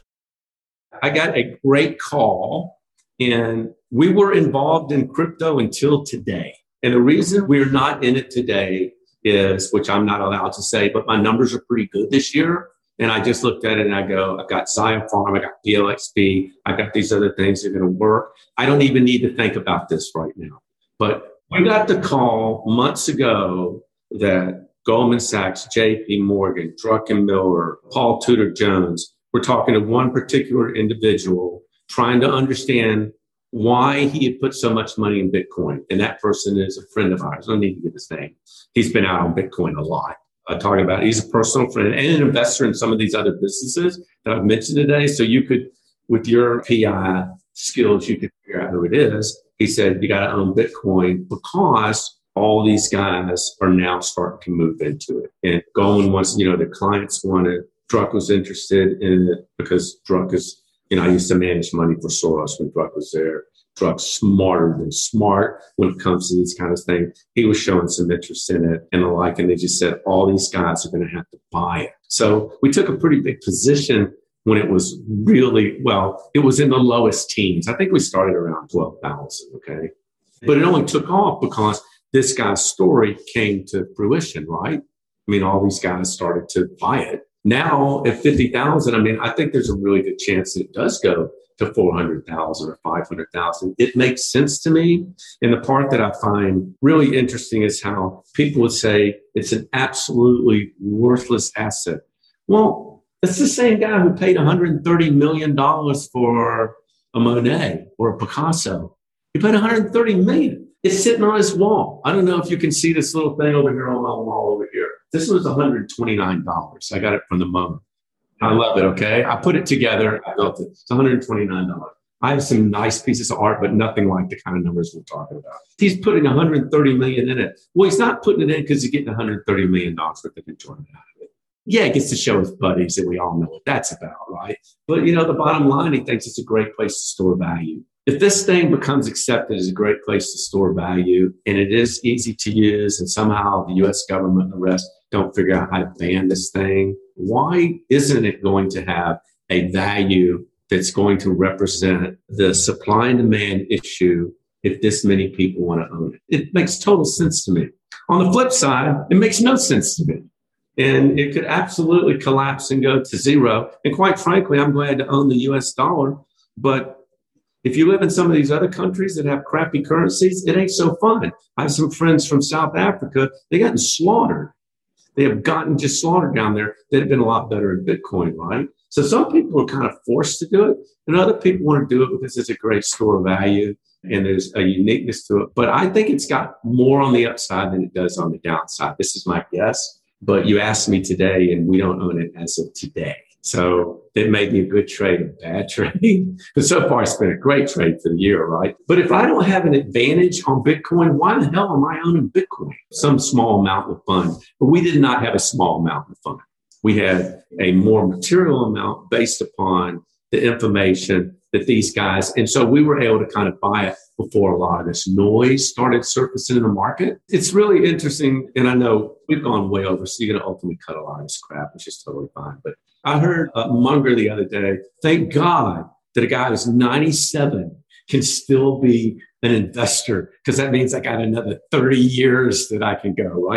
I got a great call, and we were involved in crypto until today. And the reason we're not in it today is, which I'm not allowed to say, but my numbers are pretty good this year. And I just looked at it and I go, I've got Zion Farm, I got P L X P, I got these other things that are going to work. I don't even need to think about this right now. But we got the call months ago that Goldman Sachs, J P Morgan, Druckenmiller, Paul Tudor Jones, we're talking to one particular individual trying to understand why he had put so much money in Bitcoin. And that person is a friend of ours. I don't need to give his name. He's been out on Bitcoin a lot. I talk about it. He's a personal friend and an investor in some of these other businesses that I've mentioned today. So you could, with your P I skills, you could figure out who it is. He said, you got to own Bitcoin because all these guys are now starting to move into it. And Goldman wants, you know, the clients wanted, Druck was interested in it because Druck is, you know, I used to manage money for Soros when Druck was there. Druck's smarter than smart when it comes to these kind of things. He was showing some interest in it and the like, and they just said, all these guys are going to have to buy it. So we took a pretty big position when it was really, well, it was in the lowest teens. I think we started around twelve thousand, okay? But it only took off because this guy's story came to fruition, right? I mean, all these guys started to buy it. Now at fifty thousand, I mean, I think there's a really good chance that it does go to four hundred thousand or five hundred thousand. It makes sense to me. And the part that I find really interesting is how people would say it's an absolutely worthless asset. Well, it's the same guy who paid one hundred thirty million dollars for a Monet or a Picasso. He paid one hundred thirty million dollars. It's sitting on his wall. I don't know if you can see this little thing over here on my wall over here. This was one hundred twenty-nine dollars. I got it from the MoMA. I love it, okay? I put it together. I built it. It's one hundred twenty-nine dollars. I have some nice pieces of art, but nothing like the kind of numbers we're talking about. He's putting one hundred thirty million dollars in it. Well, he's not putting it in because he's getting one hundred thirty million dollars worth of enjoyment out of it. Yeah, he gets to show his buddies, and we all know what that's about, right? But, you know, the bottom line, he thinks it's a great place to store value. If this thing becomes accepted as a great place to store value, and it is easy to use, and somehow the U S government and the rest don't figure out how to ban this thing, why isn't it going to have a value that's going to represent the supply and demand issue if this many people want to own it? It makes total sense to me. On the flip side, it makes no sense to me. And it could absolutely collapse and go to zero. And quite frankly, I'm glad to own the U S dollar. But if you live in some of these other countries that have crappy currencies, it ain't so fun. I have some friends from South Africa. They gotten slaughtered. They have gotten just slaughtered down there. They'd have been a lot better in Bitcoin, right? So some people are kind of forced to do it, and other people want to do it because it's a great store of value and there's a uniqueness to it. But I think it's got more on the upside than it does on the downside. This is my guess. But you asked me today, and we don't own it as of today. So it may be a good trade, a bad trade. But so far, it's been a great trade for the year, right? But if I don't have an advantage on Bitcoin, why the hell am I owning Bitcoin? Some small amount of fund. But we did not have a small amount of fund. We had a more material amount based upon the information that these guys, and so we were able to kind of buy it before a lot of this noise started surfacing in the market. It's really interesting, and I know we've gone way over, so you're going to ultimately cut a lot of this crap, which is totally fine. But I heard uh, Munger the other day, thank God that a guy who's ninety-seven can still be an investor, because that means I got another thirty years that I can go, right?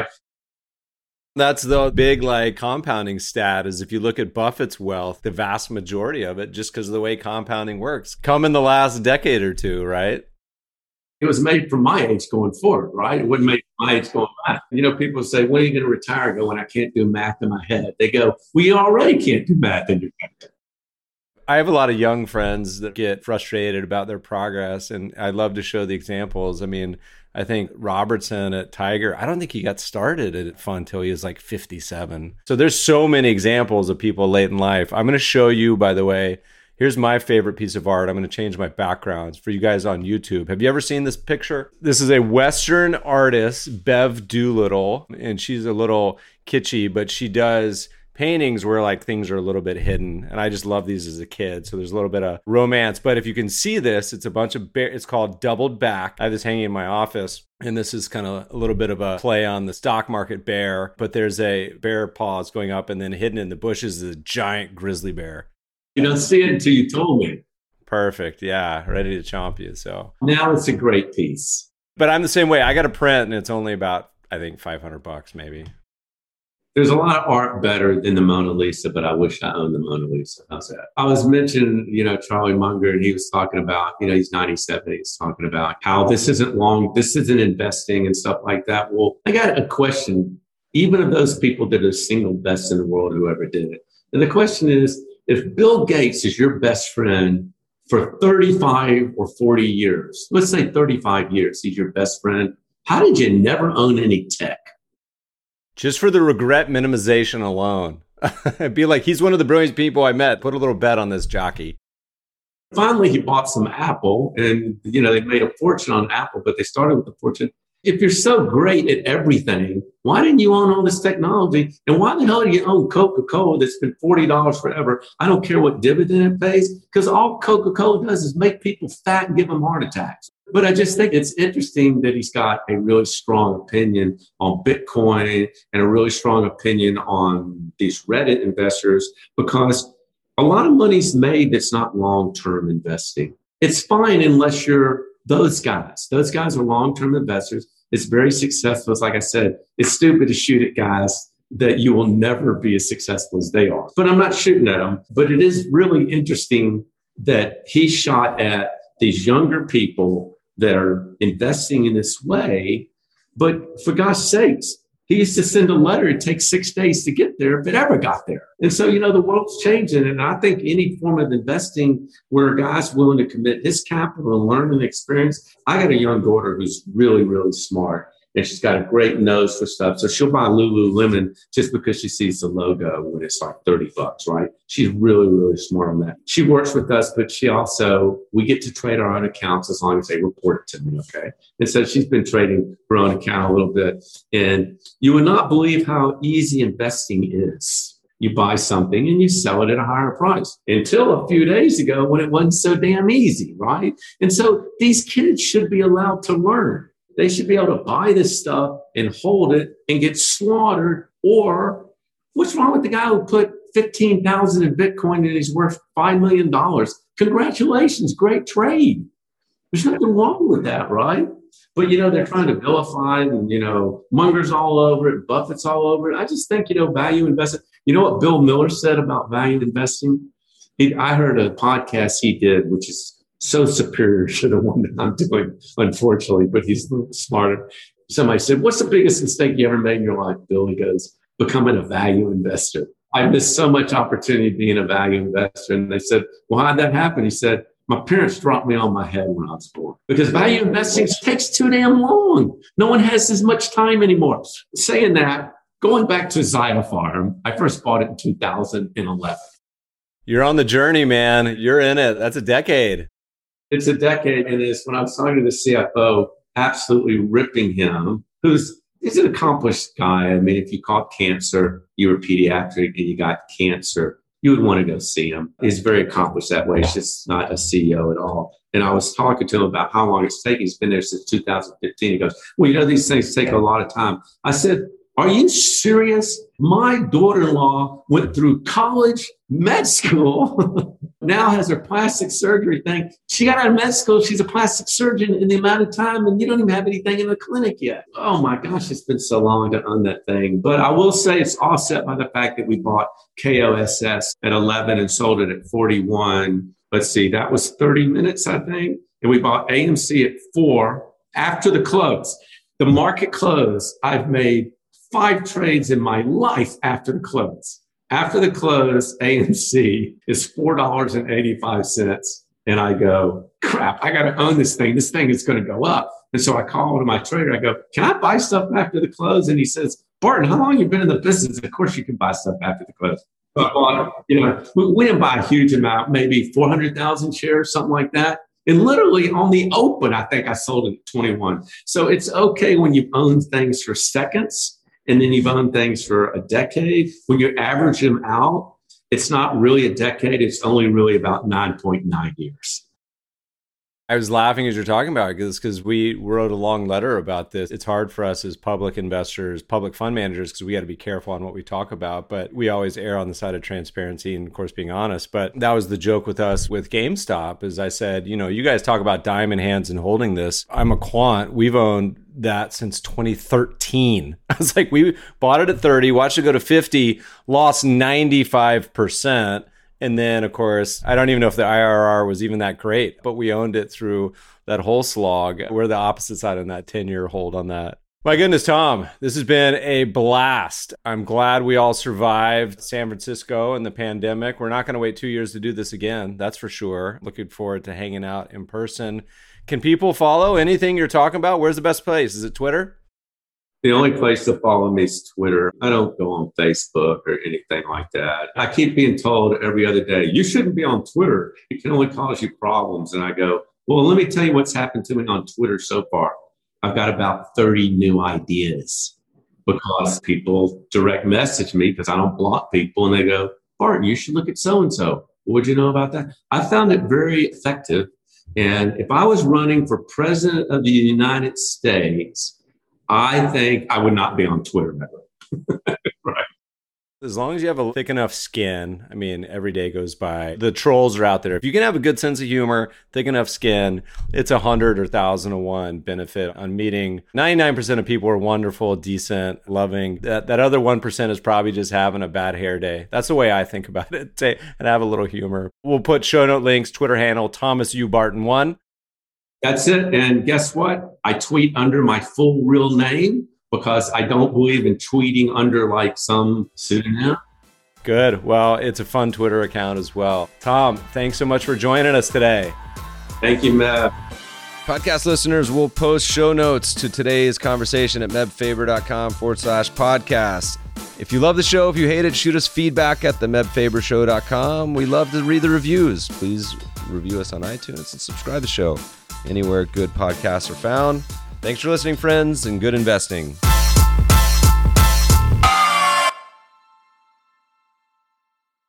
That's the big like compounding stat is if you look at Buffett's wealth, the vast majority of it, just because of the way compounding works, come in the last decade or two, right? It was made for my age going forward, right? It wasn't made for my age going back. You know, people say, when are you going to retire? I go, when I can't do math in my head. They go, well, you already can't do math in your head. I have a lot of young friends that get frustrated about their progress, and I love to show the examples. I mean, I think Robertson at Tiger, I don't think he got started at fund until he was like fifty-seven. So there's so many examples of people late in life. I'm going to show you, by the way, here's my favorite piece of art. I'm going to change my backgrounds for you guys on YouTube. Have you ever seen this picture? This is a Western artist, Bev Doolittle, and she's a little kitschy, but she does paintings where like things are a little bit hidden. And I just love these as a kid. So there's a little bit of romance. But if you can see this, it's a bunch of bear. It's called Doubled Back. I have this hanging in my office. And this is kind of a little bit of a play on the stock market bear. But there's a bear paws going up, and then hidden in the bushes is a giant grizzly bear. You don't see it until you told me. Perfect. Yeah. Ready to chomp you. So now it's a great piece. But I'm the same way. I got a print, and it's only about, I think, five hundred bucks maybe. There's a lot of art better than the Mona Lisa, but I wish I owned the Mona Lisa. How's that? I was mentioning, you know, Charlie Munger, and he was talking about, you know, he's ninety-seven. He's talking about how this isn't long, this isn't investing and stuff like that. Well, I got a question, even of those people that are single best in the world, whoever did it. And the question is, if Bill Gates is your best friend for thirty-five or forty years, let's say thirty-five years, he's your best friend, how did you never own any tech? Just for the regret minimization alone. It'd be like, he's one of the brilliant people I met. Put a little bet on this jockey. Finally, he bought some Apple, and, you know, they made a fortune on Apple, but they started with the fortune. If you're so great at everything, why didn't you own all this technology? And why the hell do you own Coca-Cola that's been forty dollars forever? I don't care what dividend it pays, because all Coca-Cola does is make people fat and give them heart attacks. But I just think it's interesting that he's got a really strong opinion on Bitcoin and a really strong opinion on these Reddit investors, because a lot of money's made that's not long-term investing. It's fine unless you're those guys. Those guys are long-term investors. It's very successful. It's like I said, it's stupid to shoot at guys that you will never be as successful as they are. But I'm not shooting at them. But it is really interesting that he shot at these younger people that are investing in this way. But for God's sakes, he used to send a letter. It takes six days to get there, if it ever got there. And so, you know, the world's changing. And I think any form of investing where a guy's willing to commit his capital and learn and experience. I got a young daughter who's really, really smart. And she's got a great nose for stuff. So she'll buy Lululemon just because she sees the logo when it's like thirty bucks, right? She's really, really smart on that. She works with us, but she also, we get to trade our own accounts as long as they report it to me, okay? And so she's been trading her own account a little bit. And you would not believe how easy investing is. You buy something and you sell it at a higher price, until a few days ago when it wasn't so damn easy, right? And so these kids should be allowed to learn. They should be able to buy this stuff and hold it and get slaughtered. Or what's wrong with the guy who put fifteen thousand in Bitcoin and he's worth five million dollars? Congratulations, great trade. There's nothing wrong with that, right? But, you know, they're trying to vilify it, and, you know, Munger's all over it, Buffett's all over it. I just think, you know, value investing. You know what Bill Miller said about value investing? He, I heard a podcast he did, which is so superior to the one that I'm doing, unfortunately, but he's a little smarter. Somebody said, what's the biggest mistake you ever made in your life, Bill? He goes, becoming a value investor. I missed so much opportunity being a value investor. And they said, well, how'd that happen? He said, my parents dropped me on my head when I was born, because value investing takes too damn long. No one has as much time anymore. Saying that, going back to Zyopharm, I first bought it in two thousand eleven. You're on the journey, man. You're in it. That's a decade. It's a decade, and it's when I was talking to the C F O, absolutely ripping him, who's he's an accomplished guy. I mean, if you caught cancer, you were pediatric and you got cancer, you would want to go see him. He's very accomplished that way. He's just not a C E O at all. And I was talking to him about how long it's taken. He's been there since two thousand fifteen. He goes, well, you know, these things take a lot of time. I said, are you serious? My daughter-in-law went through college, med school, now has her plastic surgery thing. She got out of med school. She's a plastic surgeon in the amount of time, and you don't even have anything in the clinic yet. Oh my gosh, it's been so long to own that thing. But I will say it's offset by the fact that we bought K O S S at eleven and sold it at forty-one. Let's see, that was thirty minutes, I think. And we bought A M C at four after the close. The market close, I've made five trades in my life after the close. After the close, A M C is four dollars and eighty-five cents. And I go, crap, I got to own this thing. This thing is going to go up. And so I call to my trader. I go, can I buy stuff after the close? And he says, Barton, how long have you been in the business? Of course you can buy stuff after the close. But, you know, we, we didn't buy a huge amount, maybe four hundred thousand shares, something like that. And literally on the open, I think I sold it at twenty-one. So it's okay when you've owned things for seconds and then you've owned things for a decade. When you average them out, it's not really a decade. It's only really about nine point nine years. I was laughing as you're talking about it because we wrote a long letter about this. It's hard for us as public investors, public fund managers, because we got to be careful on what we talk about. But we always err on the side of transparency and, of course, being honest. But that was the joke with us with GameStop, as I said, you know, you guys talk about diamond hands and holding this. I'm a quant. We've owned that since twenty thirteen. I was like, we bought it at thirty, watched it go to fifty, lost ninety-five percent. And then, of course, I don't even know if the I R R was even that great, but we owned it through that whole slog. We're the opposite side on that ten-year hold on that. My goodness, Tom, this has been a blast. I'm glad we all survived San Francisco and the pandemic. We're not going to wait two years to do this again, that's for sure. Looking forward to hanging out in person. Can people follow anything you're talking about? Where's the best place? Is it Twitter? The only place to follow me is Twitter. I don't go on Facebook or anything like that. I keep being told every other day, you shouldn't be on Twitter. It can only cause you problems. And I go, well, let me tell you what's happened to me on Twitter so far. I've got about thirty new ideas because people direct message me because I don't block people. And they go, Bart, you should look at so-and-so. What would you know about that? I found it very effective. And if I was running for president of the United States, I think I would not be on Twitter ever. Right. As long as you have a thick enough skin, I mean, every day goes by. The trolls are out there. If you can have a good sense of humor, thick enough skin, it's a hundred or thousand to one benefit on meeting. ninety-nine percent of people are wonderful, decent, loving. That that other one percent is probably just having a bad hair day. That's the way I think about it. And have a little humor. We'll put show note links, Twitter handle, Thomas U. Barton one. That's it. And guess what? I tweet under my full real name because I don't believe in tweeting under like some pseudonym. Good. Well, it's a fun Twitter account as well. Tom, thanks so much for joining us today. Thank you, Meb. Podcast listeners will post show notes to today's conversation at mebfaber.com forward slash podcast. If you love the show, if you hate it, shoot us feedback at the meb faber show dot com. We love to read the reviews. Please review us on iTunes and subscribe to the show anywhere good podcasts are found. Thanks for listening, friends, and good investing.